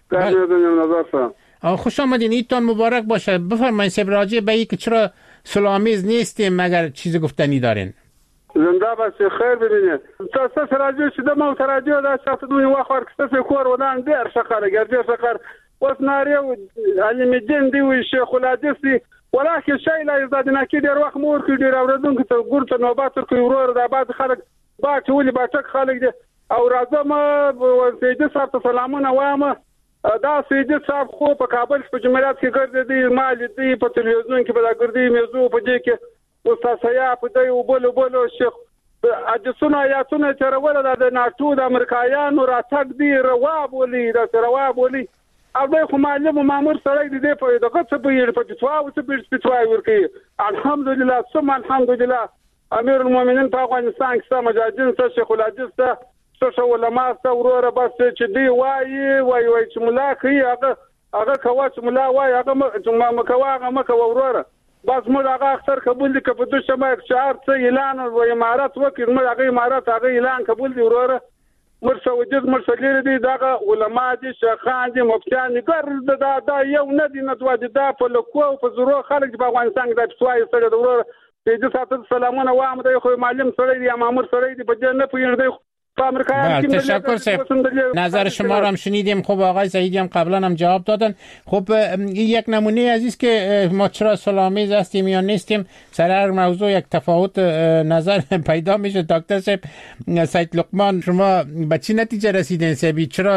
خوش آمدین. عیدتان مبارک باشه. بفرمایید صاحب راجع به اینکه چرا صلح‌آمیز نیستیم مگر چیز گفتنی دارین؟ زنده باشی خیر ببینید. تاسو راجع شده ما تراجع دا شخص دوی واخر کسته کور ودان دیر شقر گرجه شقر وسناری علم الدین دی و شیخ الحدیث دی ولکه شی لا یزادنا کی ډیر وخت مور کی ډیر اوردون ته ګورته نوبات کوي ورور د بعد خلک با ټولي با ټک خلک دي او راځم سیدی صاحب ته سلامونه وایم. دا سیدی صاحب خو په کابل په جمهوریت کې ګرځېدي، مال دی په تلویزیون کې به ګرځي، موضوع په دې کې استاد سیا په دې او بل بل شیخ اجسونه آیاتونه چرول د ناتو د امریکایانو راتګ دی رواب ولي د رواب ولي او د خو معلم مامور سره دې په دغه څه په په فتوا او څه په فتوا ورکي. الحمدلله ثم الحمدلله امیر المؤمنین په افغانستان کې مجاهدین څخه شیخ الحدیث ته څه علماء څه وروره بس چې دی وایي وایي وایي چې ملا کوي هغه هغه کوا چې ملا وایي هغه مکوا هغه مکوا وروره بس موږ هغه اختر قبول دي که په دوه شمه شعار څه اعلان او امارات وکړي موږ هغه امارات هغه اعلان قبول دي وروره مرسه وجود مرسه لري دي دغه علما دي شیخان دي مفتیان دي ګر دا دا یو نه دي نه دوه دي دا په لکو او په زورو خلک په افغانستان کې د فتوای سره وروره دې تاسو سلامونه وایم د خو معلم سره دي مامور سره دي په جنت په دې بله تشکر صاحب. نظر شما را هم شنیدیم. خب آقای سعیدی هم قبلا هم جواب دادن. خب یک نمونه عزیز که ما چرا صلح‌آمیز هستیم یا نیستیم سر هر موضوع یک تفاوت نظر پیدا میشه. دکتر صاحب سید لقمان شما به چی نتیجه رسیدین صاحبی؟ چرا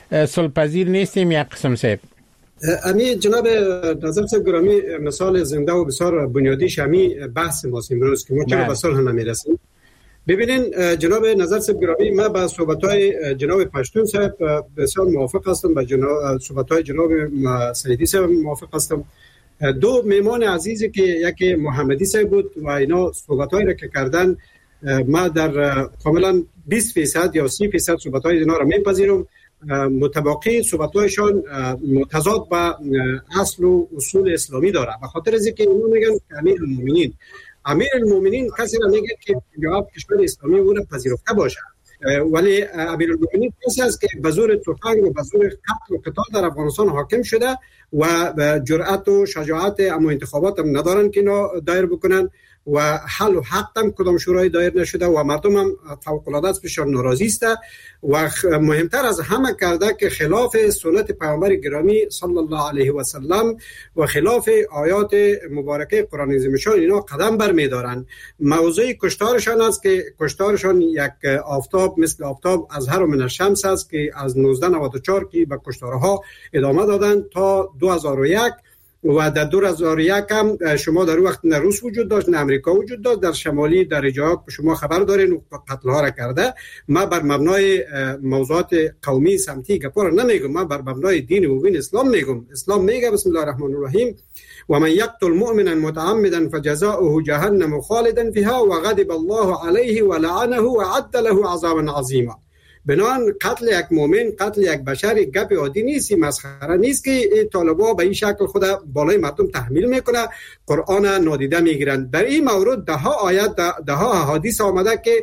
صلح‌پذیر نیستیم یک قسم صاحب؟ امی جناب نظر صاحب گرامی، مثال زنده و بسیار بنیادیش امی بحث ماست امروز که ما چرا به صلح نمیرسیم. ببینین جناب نظر صاحب گرامی، من با صحبت‌های جناب پشتون صاحب بسیار موافق هستم، با جناب صحبت‌های جناب سیدی صاحب موافق هستم. دو میمان عزیزی که یکی محمدی صاحب بود و اینا صحبت‌هایی را که کردن، ما در کاملا بیست درصد یا سی درصد صحبت‌های اینا را میپذیرم. متباقی صحبت‌هایشان متضاد با اصل و اصول اسلامی داره، به خاطر از اینکه اینو میگن امیر المؤمنین امیر المؤمنین کسی را میگه که جواب کشور اسلامی او را پذیرفته باشه، ولی امیر المؤمنین کسی است که به زور تفنگ و به زور قتل و قتال در افغانستان حاکم شده و جرأت و شجاعت اما انتخابات هم ندارن که اینا دایر بکنن و حل و حق هم کدام شورای دایر نشده و مردم هم فوق العاده از بسیار ناراضی است و مهمتر از همه کرده که خلاف سنت پیامبر گرامی صلی الله علیه و سلم و خلاف آیات مبارکه قرآن عظیم اینا قدم بر می‌دارن. موضوع کشتارشان است که کشتارشان یک آفتاب مثل آفتاب از هر من الشمس است که از نوزده نود و چهار که به کشتارها ادامه دادن تا دو هزار و یک و در دو هزار و یک هم شما در وقت نه روس وجود داشت نه امریکا وجود داشت، در شمالی در جاها شما خبر دارین و قتل ها را کرده. ما بر مبنای موضوعات قومی سمتی گپا را نمیگم، ما بر مبنای دین و دین اسلام میگم. اسلام میگه بسم الله الرحمن الرحیم و من یقتل مؤمنا متعمدا فجزاؤه جهنم خالدا فيها وغضب الله عليه ولعنه وعد له عذابا عظیما. بنان قتل یک مؤمن، قتل یک بشر گپ عادی نیست، مسخره نیست که طالبا به این شکل خود بالای مردم تحمیل میکنه، قرآن نادیده میگیرن. در این مورد ده ها آیات ده ها احادیث آمده که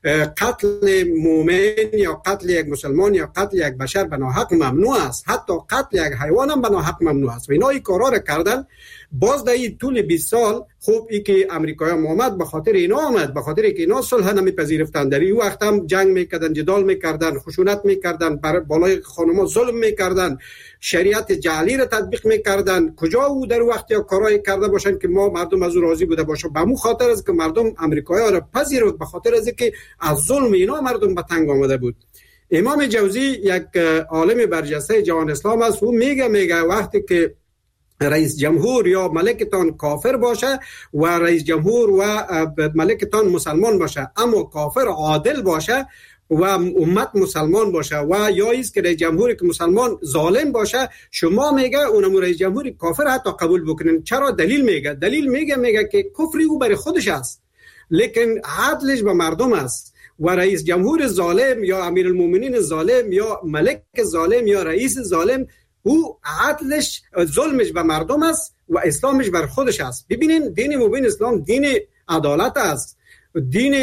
قتل مؤمن یا قتل یک مسلمان یا قتل یک بشر به ناحق ممنوع است، حتی قتل یک حیوان هم به ناحق ممنوع است. و اینا این کارا را کردن. باز در این طول بیست سال خوب ای که امریکایی هم آمد به خاطر اینا آمد، به خاطر اینکه اینا صلح نمیپذیرفتن، در این وقت هم جنگ میکردن، جدال میکردن، خشونت میکردن، بر بالای خانما ظلم میکردن، شریعت جعلی را تطبیق میکردن. کجا او در وقت یا کارایی کرده باشن که ما مردم از او راضی بوده باشه؟ به مو خاطر است که مردم امریکایی را پذیرفت، به خاطر است که از ظلم اینا مردم به تنگ آمده بود. امام جوزی یک عالم برجسته جهان اسلام است، او میگه میگه وقتی که رئیس جمهور یا ملکتان کافر باشه و رئیس جمهور و ملکتان مسلمان باشه اما کافر عادل باشه و امت مسلمان باشه، و یا ایست که رئیس جمهوری که مسلمان ظالم باشه، شما میگه اونم رئیس جمهوری کافر حتی قبول بکنین. چرا؟ دلیل میگه دلیل میگه میگه که کفری او برای خودش است لیکن عدلش به مردم است. و رئیس جمهور ظالم یا امیر المؤمنین ظالم یا ملک ظالم یا رئیس ظالم، او عدلش ظلمش به مردم است و اسلامش بر خودش است. ببینین دین مبین اسلام دین عدالت است، دین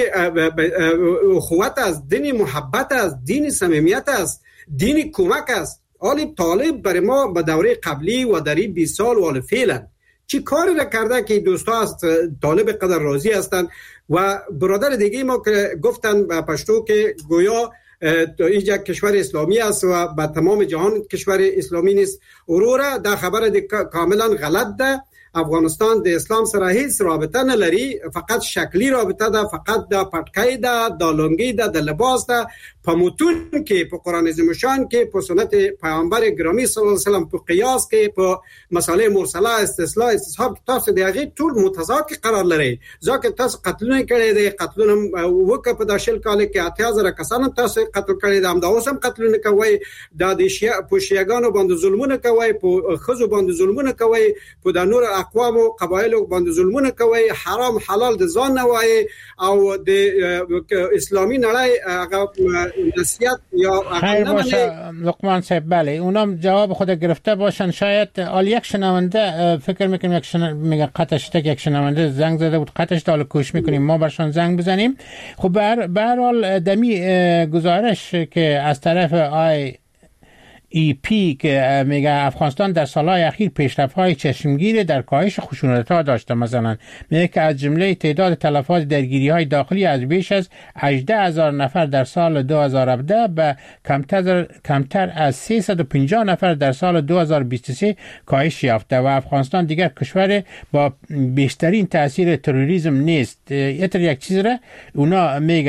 اخوت است، دین محبت است، دین صمیمیت است، دین کمک است. آلی طالب برای ما به دوره قبلی و در این بیست سال وال فعلا چی کاری را کرده که دوستا از طالب قدر راضی هستند؟ و برادر دیگه ما که گفتن به پشتو که گویا اینجا کشور اسلامی است و به تمام جهان کشور اسلامی نیست. اورورا دا خبر کاملا غلط ده. افغانستان د اسلام سره هیڅ رابطه نه لري، فقط شکلی رابطه ده، فقط د پټکای ده، د لونګي ده، د لباس ده. په متون کې په قران عظیم شان کې په سنت پیغمبر گرامی صلی الله علیه وسلم په قیاس کې په مساله مرسله استثناء استصحاب تاسو دغه ټول متضاد کې قرار لري. ځکه تاسو قتلونه کړي دي، قتلونه وکړه په داشل کال کې اته هزار کسان تاسو قتل کړي دي، هم دا اوسم قتلونه کوي، د شیا په شیګانو باندې ظلمونه کوي، په خزو باندې ظلمونه کوي، په د نور اقوام او قبایل باندې ظلمونه کوي، حرام حلال د ځان نه وایي او د اسلامي نړۍ هغه نصیحت یا خیر باشه. لقمان صاحب بله اونم جواب خود گرفته باشن. شاید آل یک شنونده فکر میکنیم یک شنونده میگه قطعش تک یک شنونده زنگ زده بود، قطعش دال کوشش میکنیم ما برشان زنگ بزنیم. خب به هر حال دمی گزارش که از طرف آی ای پی که میگه افغانستان در سالهای اخیر پیشرفت‌های چشمگیر در کاهش خشونت‌ها داشته. مثلا میگه که از جمله تعداد تلفات درگیری‌های داخلی از بیش از هجده هزار نفر در سال دو هزار و هفده به کمتر کمتر از سیصد و پنجاه نفر در سال دو هزار و بیست و سه کاهش یافته و افغانستان دیگر کشور با بیشترین تاثیر تروریسم نیست. یه یک چیز را اونا میگن.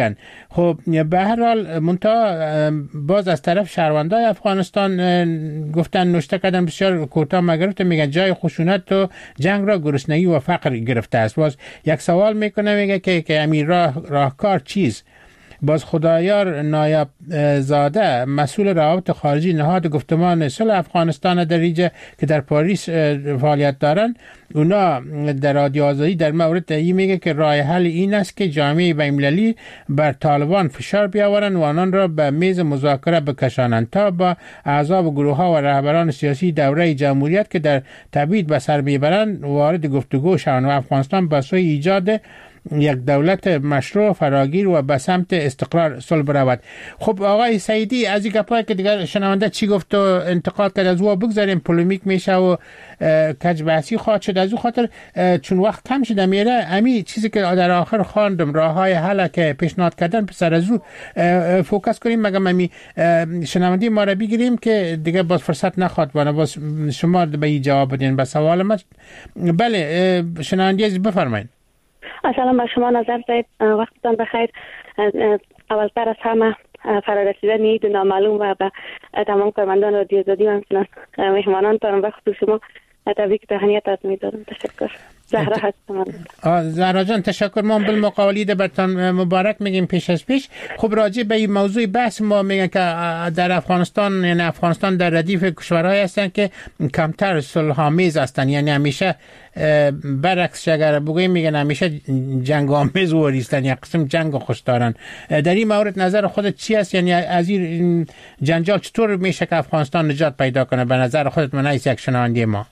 خب به هر حال منتها باز از طرف شهروندای افغانستان گفتن نوشته کردن بسیار کوتاه مگرفت، میگن جای خشونت و جنگ را گرسنگی و فقر گرفته است. باز یک سوال میکنه میگه که که امیر راه راهکار چیز؟ باز خدایار نایب زاده مسئول روابط خارجی نهاد گفتمان صلح افغانستان در اینجا که در پاریس فعالیت دارن، اونا در رادیو آزادی در مورد این میگه که راه حل این است که جامعه بین‌المللی بر طالبان فشار بیاورند و آنان را به میز مذاکره بکشانند تا با اعضا و گروه ها و رهبران سیاسی دوره جمهوریت که در تبعید به سر میبرند وارد گفتگو شوند و افغانستان به سوی ایجاد یک دولت مشروع فراگیر و به سمت استقرار صلح برود. خب آقای سعیدی، از این گپایی که دیگر شنونده چی گفت و انتقاد کرد از او بگذاریم، پولیمیک میشه و کج بحثی خواهد شد. از او خاطر چون وقت کم شده میره، امی چیزی که در آخر خواندم راههای حل که پیشنهاد کردن پسر از او فوکس کنیم، مگه امی شنونده ما را بگیریم که دیگه باز فرصت نخواد بانه باز شما به این جواب بدین به سوال ما. بله شنونده بفرمایید. سلام بر شما نظر زید، وقتتان بخیر. اولتر از همه فرارسیدن عید نامعلوم و به تمام کارمندان رادیو آزادی و همچنان مهمانانتان و خصوص شما تبریک تهنیت از می‌دارم. تشکر. زهرا هستم. زهرا جان تشکر. ما بالمقاولی برتان مبارک میگیم پیش از پیش. خب راجع به این موضوع بحث ما میگن که در افغانستان، یعنی افغانستان در ردیف کشورهایی هستن که کمتر صلح‌آمیز هستن، یعنی همیشه برعکس اگر بگوییم میگن همیشه جنگ آمیز وریستن، یک قسم جنگ خوش دارن. در این مورد نظر خودت چی است؟ یعنی از این جنجال چطور میشه که افغانستان نجات پیدا کنه به نظر خودت؟ من از یک شنونده ما.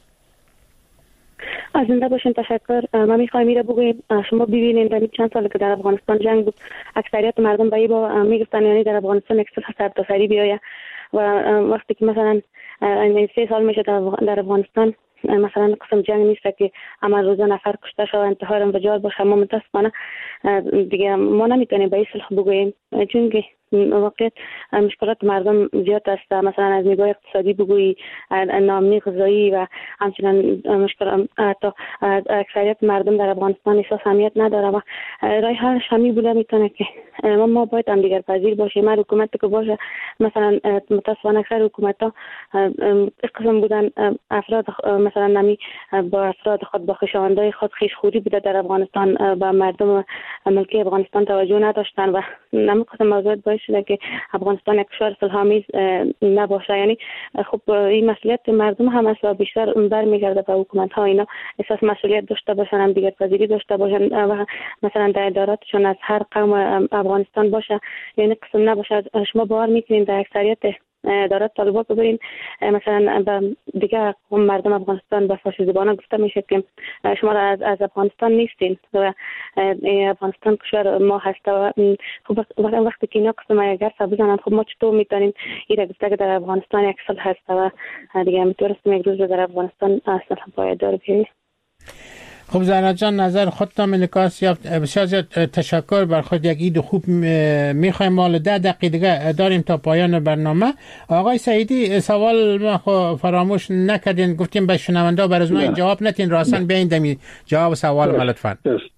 از زنده باشین. تشکر. ما میخوایم میره بگوییم شما ببینید در چند سال که در افغانستان جنگ بود، اکثریت مردم به این با میگفتن یعنی در افغانستان یک صلح سرتاسری بیایه و وقتی که مثلا سه سال میشه در افغانستان مثلا قسم جنگ نیست که اما روزا نفر کشته شده انتحار انفجار باشه. ما متاسفانه دیگه ما نمیتونیم به این صلح بگوییم، چون که واقعیت مشکلات مردم زیاد است. مثلا از نگاه اقتصادی بگویی، ناامنی غذایی و همچنان مشکل تا اکثریت مردم در افغانستان احساس امنیت نداره و راه حلش همین بوده میتونه که ما ما باید هم دیگر پذیر باشیم. هر حکومت که باشه، مثلا متاسفانه اکثر حکومت ها قسم بودن افراد مثلا نمی با افراد خود با خویشاوندای خود خویشخوری بوده در افغانستان، با مردم ملکی افغانستان توجه نداشتن و نمی قسم موضوع باعث شده که افغانستان یک کشور صلح‌آمیز نباشه. یعنی خب این مسئولیت مردم هم است و بیشتر برمیگرده به حکومت ها، اینا احساس مسئولیت داشته باشن، هم دیگر پذیری داشته باشن و مثلا در اداراتشون از هر قوم افغانستان باشه، یعنی قسم نباشه. شما باور میکنین در اکثریت ادارات طالبان ببرین مثلا دیگه مردم افغانستان به فارسی زبانه گفته میشه که شما از, از افغانستان نیستین و افغانستان کشور ما هست و خب وقتی که اینا قسم اگر بزنن خب ما چطور میتونیم این را گفته که در افغانستان یک صلح هست و دیگه میتونستیم یک روز در افغانستان اصلا پایدار بیاییم. خب زهرا جان نظر خودتان انعکاس یافت. بسیار زیاد تشکر. بر خود یک عید خوب میخوایم. مال ده دقیقه دیگه داریم تا پایان برنامه. آقای سعیدی سوال ما فراموش نکردین، گفتیم به شنونده بر از ما جواب نتین، راستن بیاین دمی جواب سوال ما لطفا.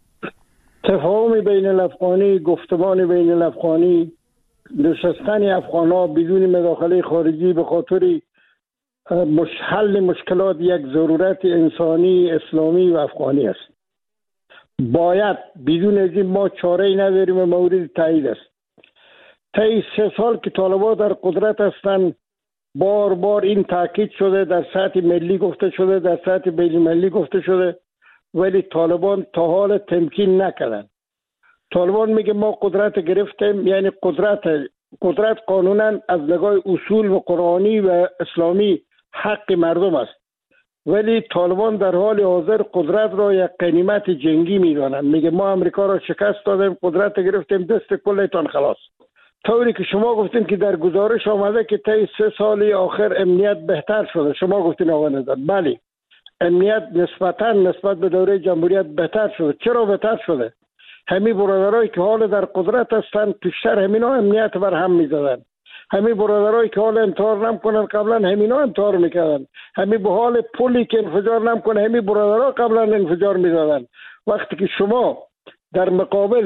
تفاهم بین الافغانی، گفتمان بین الافغانی، نشستن افغان‌ها بدون مداخله خارجی به خاطر حل مشکلات یک ضرورت انسانی اسلامی و افغانی است. باید بدون از این ما چاره‌ای نداریم و مورد تایید است. طی سه سال که طالبان در قدرت هستند بار بار این تاکید شده، در سطح ملی گفته شده، در سطح بین المللی گفته شده، ولی طالبان تا حال تمکین نکردند. طالبان میگه ما قدرت گرفتیم، یعنی قدرت قدرت قانونا از نگاه اصول و قرآنی و اسلامی حق مردم است، ولی طالبان در حال حاضر قدرت را یک غنیمت جنگی میدانند. میگه ما امریکا را شکست دادیم، قدرت گرفتیم، دست کلتان خلاص. طوری که شما گفتین که در گزارش آمده که طی سه سال آخر امنیت بهتر شده، شما گفتین آقا نظر، بله امنیت نسبتا نسبت به دوره جمهوریت بهتر شده. چرا بهتر شده؟ همین برادرایی که حال در قدرت هستند پیشتر همینا امنیت بر هم میزدن، همین برادرایی که حال انتحار نمیکنن قبلا همینا انتحار میکردن، همین به حال پولی که انفجار نمیکنه همین برادرها قبلا انفجار میزدن. وقتی که شما در مقابل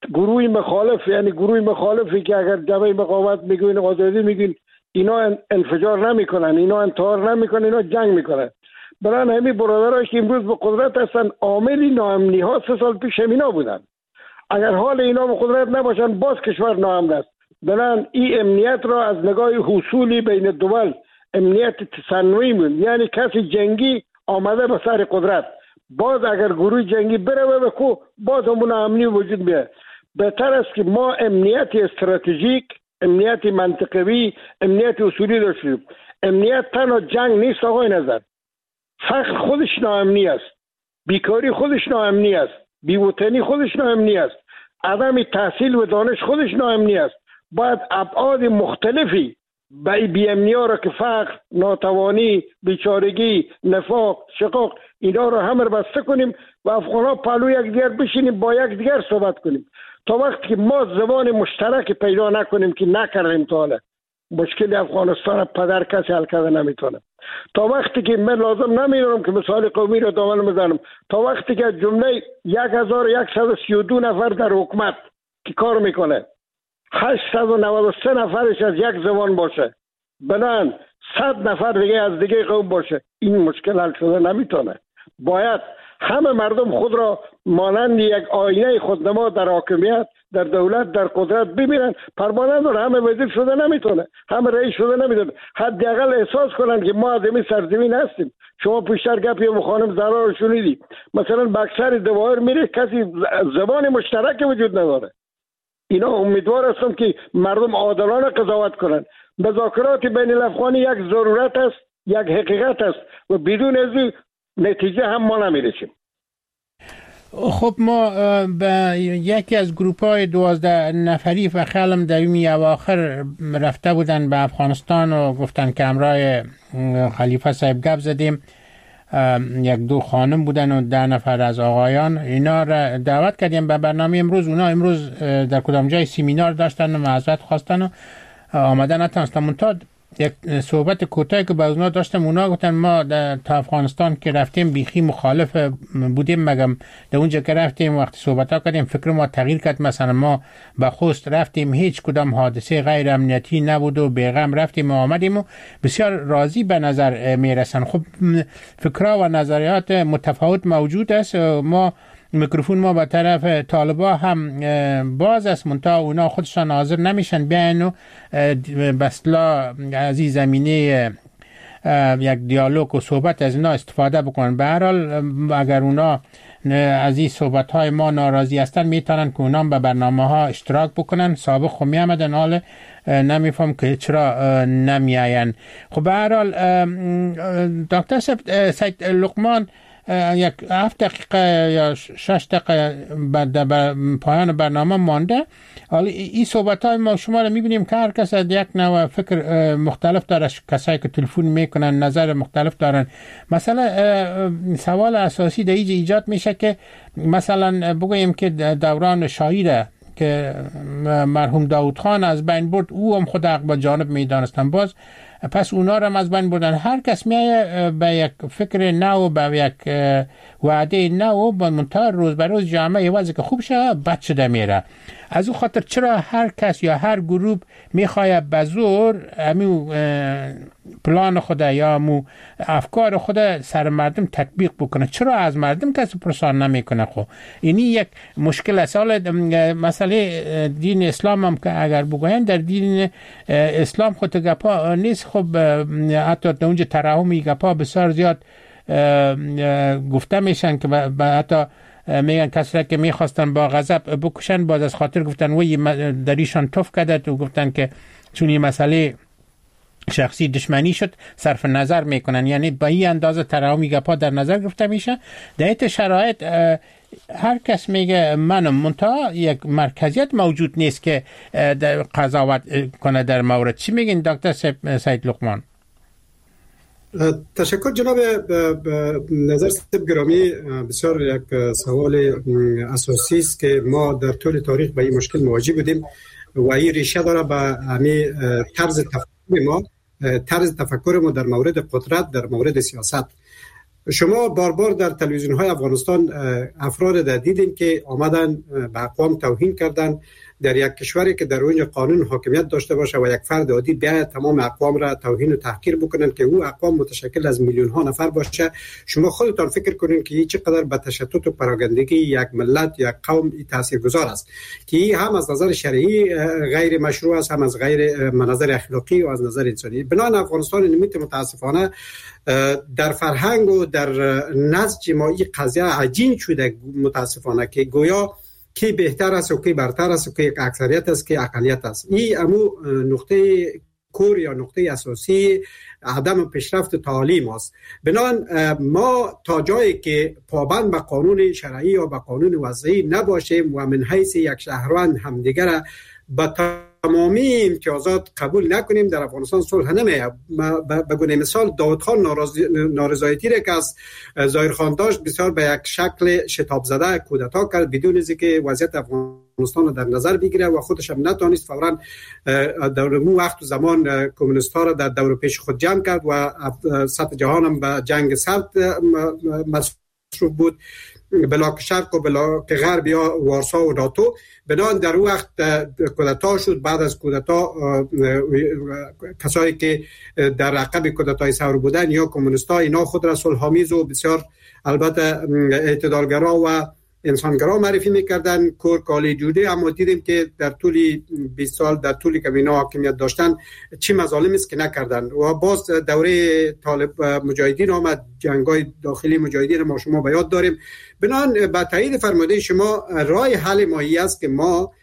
گروه مخالف، یعنی گروه مخالفی که اگر جبهه مقاومت میگوین آزادی میگین، اینا انفجار نمیکنن، اینا انتحار نمیکنن، اینا جنگ میکنن. برای همین برادرایی که امروز به قدرت هستن عاملی ناامنی ها سه سال پیش اینا بودن. اگر حال اینا به قدرت نباشن باز کشور ناامن است. برای این امنیت را از نگاه حصولی بین دول امنیت تصنعی مون، یعنی کسی جنگی آمده به سر قدرت، باز اگر گروه جنگی بره به کو باز همون امنی وجود میاد. بهتر است که ما امنیت استراتژیک، امنیت منطقوی، امنیت اصولی داشتیم. امنیت تنها جنگ نیست آقای نظر، فقر خودش ناامنی است، بیکاری خودش ناامنی است، بی‌وطنی خودش ناامنی است، عدم تحصیل و دانش خودش ناامنی است. باید ابعاد مختلفی به بی‌امنی ها را که فقر، ناتوانی، بیچارگی، نفاق، شقاق، اینا را همه را بسته کنیم و افغان‌ها پلو یک دیگر بشینیم با یک دیگر صحبت کنیم. تا وقتی که ما زبان مشترک پیدا نکنیم که نکردیم تا حالا، مشکل افغانستان پدر کسی حل کرده نمیتونه. تا وقتی که من لازم نمیدونم که مثال قومی رو دامن بزنم، تا وقتی که جمله یک هزار و یکصد و سی و دو نفر در حکومت که کار میکنه هشتصد و نود و سه نفرش از یک زبان باشه، بنان صد نفر دیگه از دیگه قوم باشه، این مشکل حل شده نمیتونه. باید همه مردم خود را مانند یک آینه خودنما در حاکمیت، در دولت، در قدرت ببینن. پرمانند داره، همه وزیر شده نمیتونه، همه رئیس شده نمیتونه. حداقل احساس کنن که ما از این سرزمین هستیم. شما پیشتر گپی خانم زهرا رو شنیدی، مثلا به اکثر دوائر میره کسی زبان مشترک وجود نداره. اینا امیدوار هستم که مردم عادلانه قضاوت کنن. مذاکرات بین الافغانی یک ضرورت است، یک حقیقت است و بدون از نتیجه هم ما نمیرسیم. خب ما به یکی از گروپ های دوازده نفری و خیالم در این اواخر رفته بودن به افغانستان و گفتن که همراه خلیفه صاحب گپ زدیم. یک دو خانم بودن و ده نفر از آقایان. اینا را دعوت کردیم به برنامه امروز. اونا امروز در کدام جای سیمینار داشتن و معذرت خواستن و آمدن نتونستن. منتها یک صحبت کوتاهی که با اونا داشتم، اونا گفتن ما در افغانستان که رفتیم بیخی مخالف بودیم، مگم در اونجا که رفتیم وقتی صحبت ها کردیم فکر ما تغییر کرد. مثلا ما به خوست رفتیم هیچ کدام حادثه غیر امنیتی نبود و بیغم رفتیم و آمدیم و بسیار راضی به نظر میرسن. خب فکرها و نظریات متفاوت موجود است. ما میکروفون ما به طرف طالبا هم باز است، منتها اونا خودشان حاضر نمیشن بیاین و بسلا از این زمینه یک دیالوگ و صحبت از اینا استفاده بکنن. به هر حال اگر اونا از این صحبت های ما ناراضی هستن میتونن که اونا به برنامه ها اشتراک بکنن. سابق خب میامدن، حال نمیفهم که چرا نمیاین. خب به هر حال دکتر سید لقمان یک هفت دقیقه یا شش دقیقه بعد پایان برنامه مانده. حالا این صحبت های ما شما رو میبینیم که هر کس از یک نوع فکر مختلف داره، کسایی که تلفن میکنن نظر مختلف دارن. مثلا سوال اساسی در اینجا ایجاد میشه که مثلا بگوییم که دوران شاهی را که مرحوم داود خان از بین برد، او هم خود حق با جانب میدانستن، باز پس اونا رو از بین بردن. هر کس میایه به یک فکر نو، به یک وعده نو، با منتها روز به روز جامعه وضع که خوب شه بد شده میره. از او خاطر چرا هر کس یا هر گروه میخواد به زور امو پلان خود یا امو افکار خود سر مردم تطبیق بکنه؟ چرا از مردم کسی پرسان نمیکنه؟ خب اینی یک مشکل است. مسئله دین اسلام هم که اگر بگوین در دین اسلام خود گپا نیست. خب حتی در اونجا ترحمی گپا بسیار زیاد گفته میشن که حتی میگن کسی که میخواستن با غضب بکشن باز از خاطر گفتن وی دریشان توف کدت و گفتن که چون این مسئله شخصی دشمنی شد صرف نظر میکنن، یعنی با این اندازه ترحمی گپا در نظر گرفته میشه. در این شرایط هر کس میگه منم، منتها یک مرکزیت موجود نیست که قضاوت کنه در مورد. چی میگین دکتر سید لقمان؟ تشکر جناب نظر صاحب گرامی. بسیار یک سوال اساسی است که ما در طول تاریخ به این مشکل مواجه بودیم و این ریشه داره به همین طرز تفکر ما، طرز تفکر ما در مورد قدرت، در مورد سیاست. شما بار بار در تلویزیون های افغانستان افراد در دیدین که آمدن به اقوام توهین کردن در یک کشوری که در اونجا قانون حاکمیت داشته باشه و یک فرد عادی بیاید تمام اقوام را توهین و تحقیر بکنن که او اقوام متشکل از میلیون ها نفر باشه. شما خودتان فکر کنین که چقدر به تشتت و پراگندگی یک ملت یک قوم تاثیرگذار است که هم از نظر شرعی غیر مشروع است، هم از غیر منظر اخلاقی و از نظر انسانی. بنابراین افغانستان نمیت متاسفانه در فرهنگ و در نسج ما این قضیه عجین شده متاسفانه که گویا کی بهتر است و کی برتر است و کی اکثریت است کی اقلیت است. این امو نقطه کور یا نقطه اساسی عدم پیشرفت تعلیم است. بنابراین ما تا جایی که پابند به قانون شرعی یا به قانون وضعی نباشیم و من حیث یک شهروند همدیگر با تمامی امتیازات قبول نکنیم، در افغانستان صلح نمیاد. به گونه مثال داود خان نارضایتی را که از ظاهر خان داشت بسیار به یک شکل شتاب زده کودتا کرد بدون از اینکه وضعیت افغانستان رو در نظر بگیره و خودش هم نتونست فوراً در اون وقت و زمان کمونیست ها را در دور پیش خود جمع کرد و سطح جهان هم به جنگ سرد مصروف بود، بلاک شرق و بلاک غرب یا وارسا و ناتو. بنابراین در اون وقت کودتا شد. بعد از کودتا کسایی که در عقب کودتای ثور بودن یا کمونیستا اینا خود را صلح‌آمیز و بسیار البته اعتدالگرا و انسانگرا معرفی میکردن، کور کالی جوده. اما دیدیم که در طول بیست سال در طولی که اینا حاکمیت داشتن چی مظالمی است که نکردن. و باز دوره طالب مجاهدین آمد، جنگای داخلی مجاهدین ما شما به یاد داریم. بنابراین با تایید فرموده شما راه حل ماهی است که ما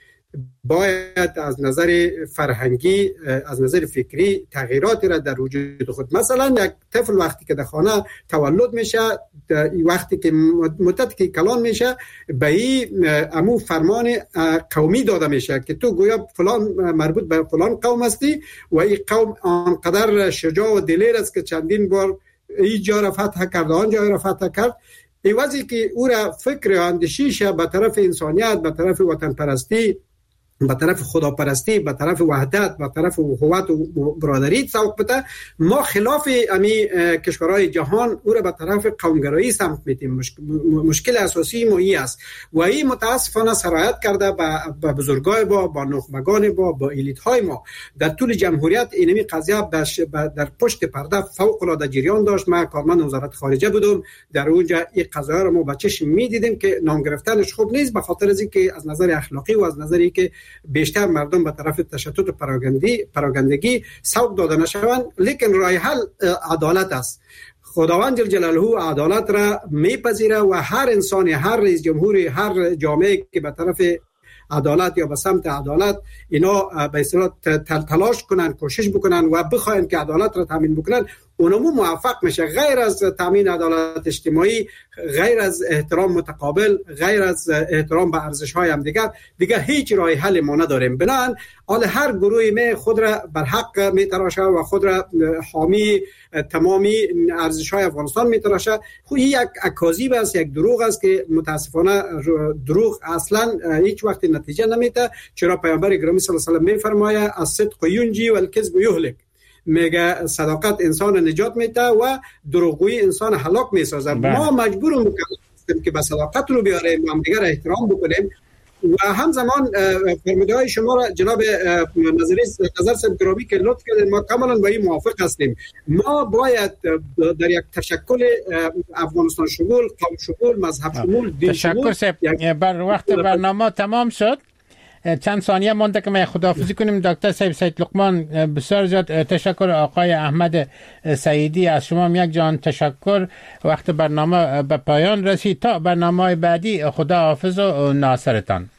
باید از نظر فرهنگی، از نظر فکری تغییراتی را در وجود خود، مثلا یک طفل وقتی که در خانه تولد میشه، وقتی که مدت که کلان میشه به این امو فرمان قومی داده میشه که تو گویا فلان مربوط به فلان قوم هستی و این قوم آنقدر شجاع و دلیر است که چندین بار این جا را فتح کرد آن جا را فتح کرد. ایوازی که او را فکر اندیشیش به طرف انسانیت، به طرف وطن پرستی، به طرف خداپرستی، به طرف وحدت، به طرف اخوت و برادری سوق بده، ما خلاف امی کشورهای جهان او را به طرف قومگرایی سمت میتیم. مشکل, مشکل اساسی ما این است و این متاسفانه سرایت کرده به بزرگای با با نخبگان با با الیت های ما در طول جمهوریت. اینمی قضیه در پشت پرده فوق العاده جریان داشت. ما کارمند وزارت خارجه بودم، در اونجا این قضایا رو ما با چشم میدیدیم که نام گرفتنش خوب نیست به خاطر از اینکه از نظر اخلاقی و از نظری که بیشتر مردم به طرف تشتت و پراگندگی پراگندگی سوق داده نشوند. لیکن راه حل عدالت است. خداوند جل جلاله عدالت را میپذیره و هر انسانی، هر رئیس جمهوری، هر جامعه که به طرف عدالت یا به سمت عدالت اینا به اصطلاح تلاش کنن، کوشش بکنن و بخواین که عدالت را تامین بکنن، اونمو موفق میشه. غیر از تامین عدالت اجتماعی، غیر از احترام متقابل، غیر از احترام به ارزش‌های هم دیگر دیگه هیچ راه حل ما نداریم. بنابراین حال هر گروهی می خود را بر حق میتراشه و خود را حامی تمامی ارزش‌های افغانستان میتراشه. خو یک اکاذیب است، یک دروغ است که متاسفانه دروغ اصلا هیچ وقت نتیجه نمیده. چرا پیامبر گرامی صلی الله علیه و آله میفرماید الصدق ینجی و الکذب یهلک، میگه صداقت انسان نجات میده و دروغگویی انسان هلاک میسازه. ما مجبوریم مکلفیم که به صداقت رو بیاریم، هم دیگر احترام بکنیم و همزمان فرموده های شما را جناب نظری نظر صاحب گرامی که لطف کردین ما کاملا با این موافق هستیم. ما باید در یک تشکل افغانستان شمول، قوم شمول، مذهب شمول، دین شمول. تشکر صاحب. بر وقت برنامه تمام شد. چند ثانیه مونده که ما خداحافظی کنیم. دکتر صاحب سید لقمان بسیار زیاد تشکر. آقای احمد سعیدی از شما یک جان تشکر. وقت برنامه به پایان رسید. تا برنامه بعدی خداحافظ و ناصرتان.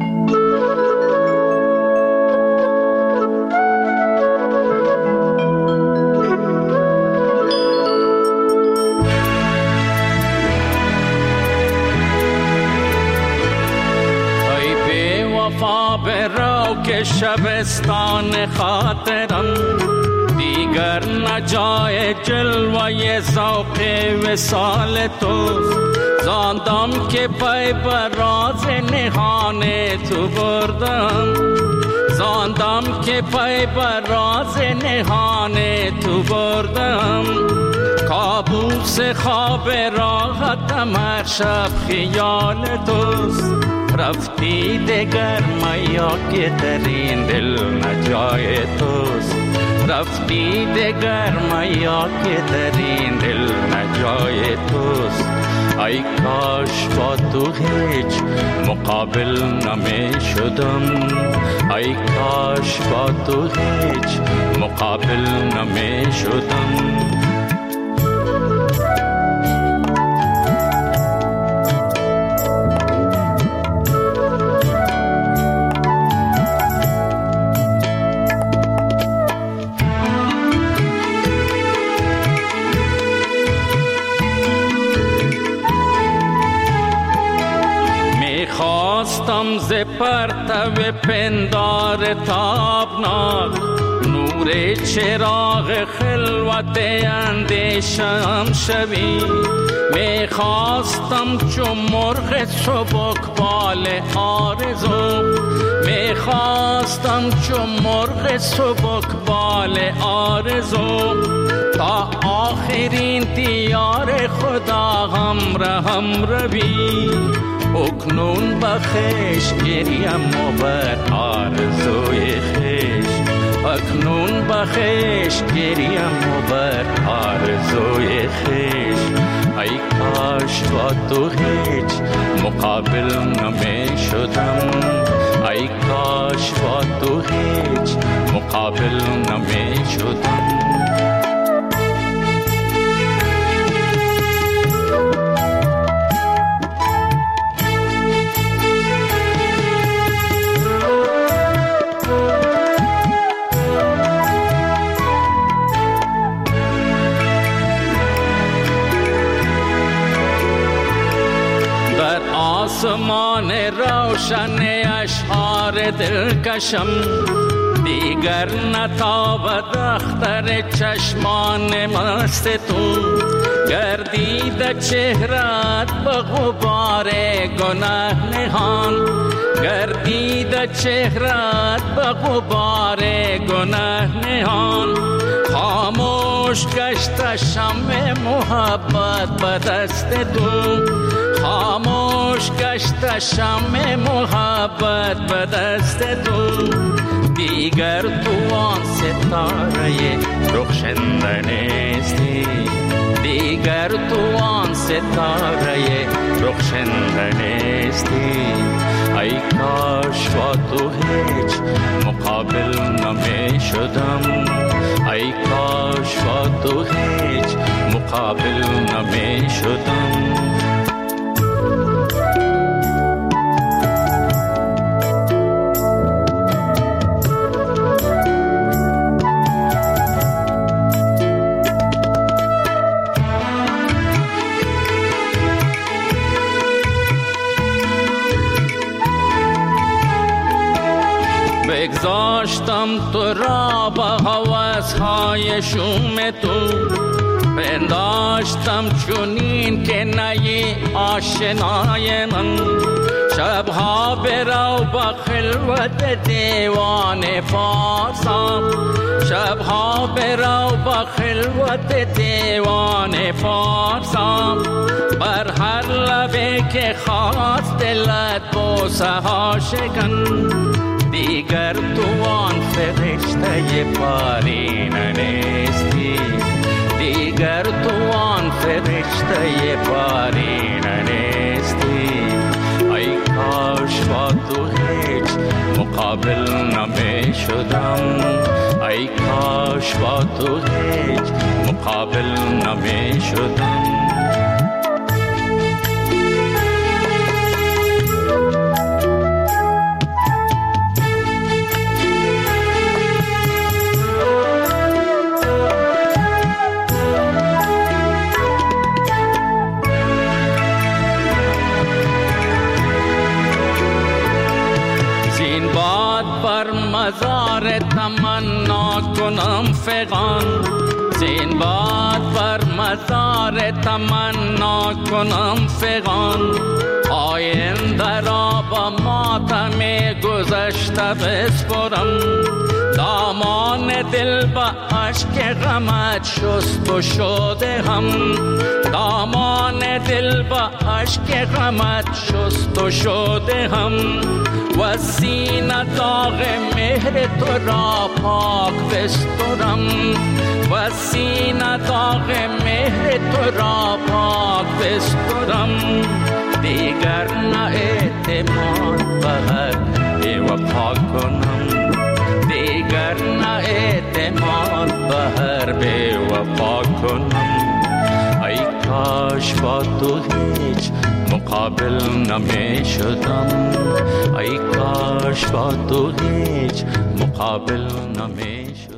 که شبستان خاطرم دیگر نجای جلوه ذوق وصال توست. زاندم که پای بر راز نهان تو بردم، زاندم که پای بر راز نهان تو بردم. کابوس خواب راحتم هر شب خیال توست. رفتی دگر میا که در این دل نجای توست. رفتی دگر میا که در این دل نجای توست. ای کاش با تو هیچ مقابل نمی شدم. ای کاش با تو هیچ مقابل نمی شدم. خواستم ز پرتو پندار تابناک نور چراغ خلوت اندیشم شوی. می خواستم چون مرغ سبکبال آرزو. می خواستم چون مرغ سبکبال آرزو تا آخرین دیار خدا همراهم روی. اکنون بخش گریم و بر آرزوی خیش. اکنون بخش گریم و بر آرزوی خیش. ای کاش با تو هیچ مقابل نمی شدم. ای کاش با تو هیچ مقابل نمی شدم. آسمان روشن اشعار دلکشم دیگر نتابد اختر چشمان مست تو. گردید چهرت به غبار گناه نهان. گردید چهرت به غبار گناه نهان. خاموش گشت شمع محبت به دست تو. خاموش گشت شمع محبت به دست تو. دیگر تو آن ستاره رخشنده نیستی. دیگر تو آن ستاره رخشنده نیستی. ای کاش با تو هیچ مقابل نمی شدم. ای کاش با تو هیچ مقابل نمی شدم. بگذاشتم تو را به هوس‌های شوم تو. پنداشتم چونین که نی آشنای من. شبها برو با خلوت دیوان فارسان. شبها برو با خلوت دیوان فارسان. بر هر لبه که خواست دلت بوسه ها شکن. دیگر تو آن فرشته پارینه نیستی. دیگر تو آن فرشته پارینه نیستی. ای کاش با تو هیچ مقابل نمی شدم. ای کاش با تو هیچ مقابل نمی شدم. مزار تمنا کنم فغان. زین باد بر هزار تمنا کنم فغان، آینده را با ماتم گذشته بسپرم. دامان دل با عشق غمت شست و شده هم، دامان دل با عشق غمت شست و شده هم. و سینه داغ مهر تو را پاک بسترم، و سینه داغ مهر تو را پاک بسترم. دیگر نه اعتماد به هر بی وفا کنم، دیگر نه اعتماد به هر بی وفا کنم. ای کاش با تو هیچ مقابل نمی شدم، ای کاش با تو هیچ مقابل نمی شدم.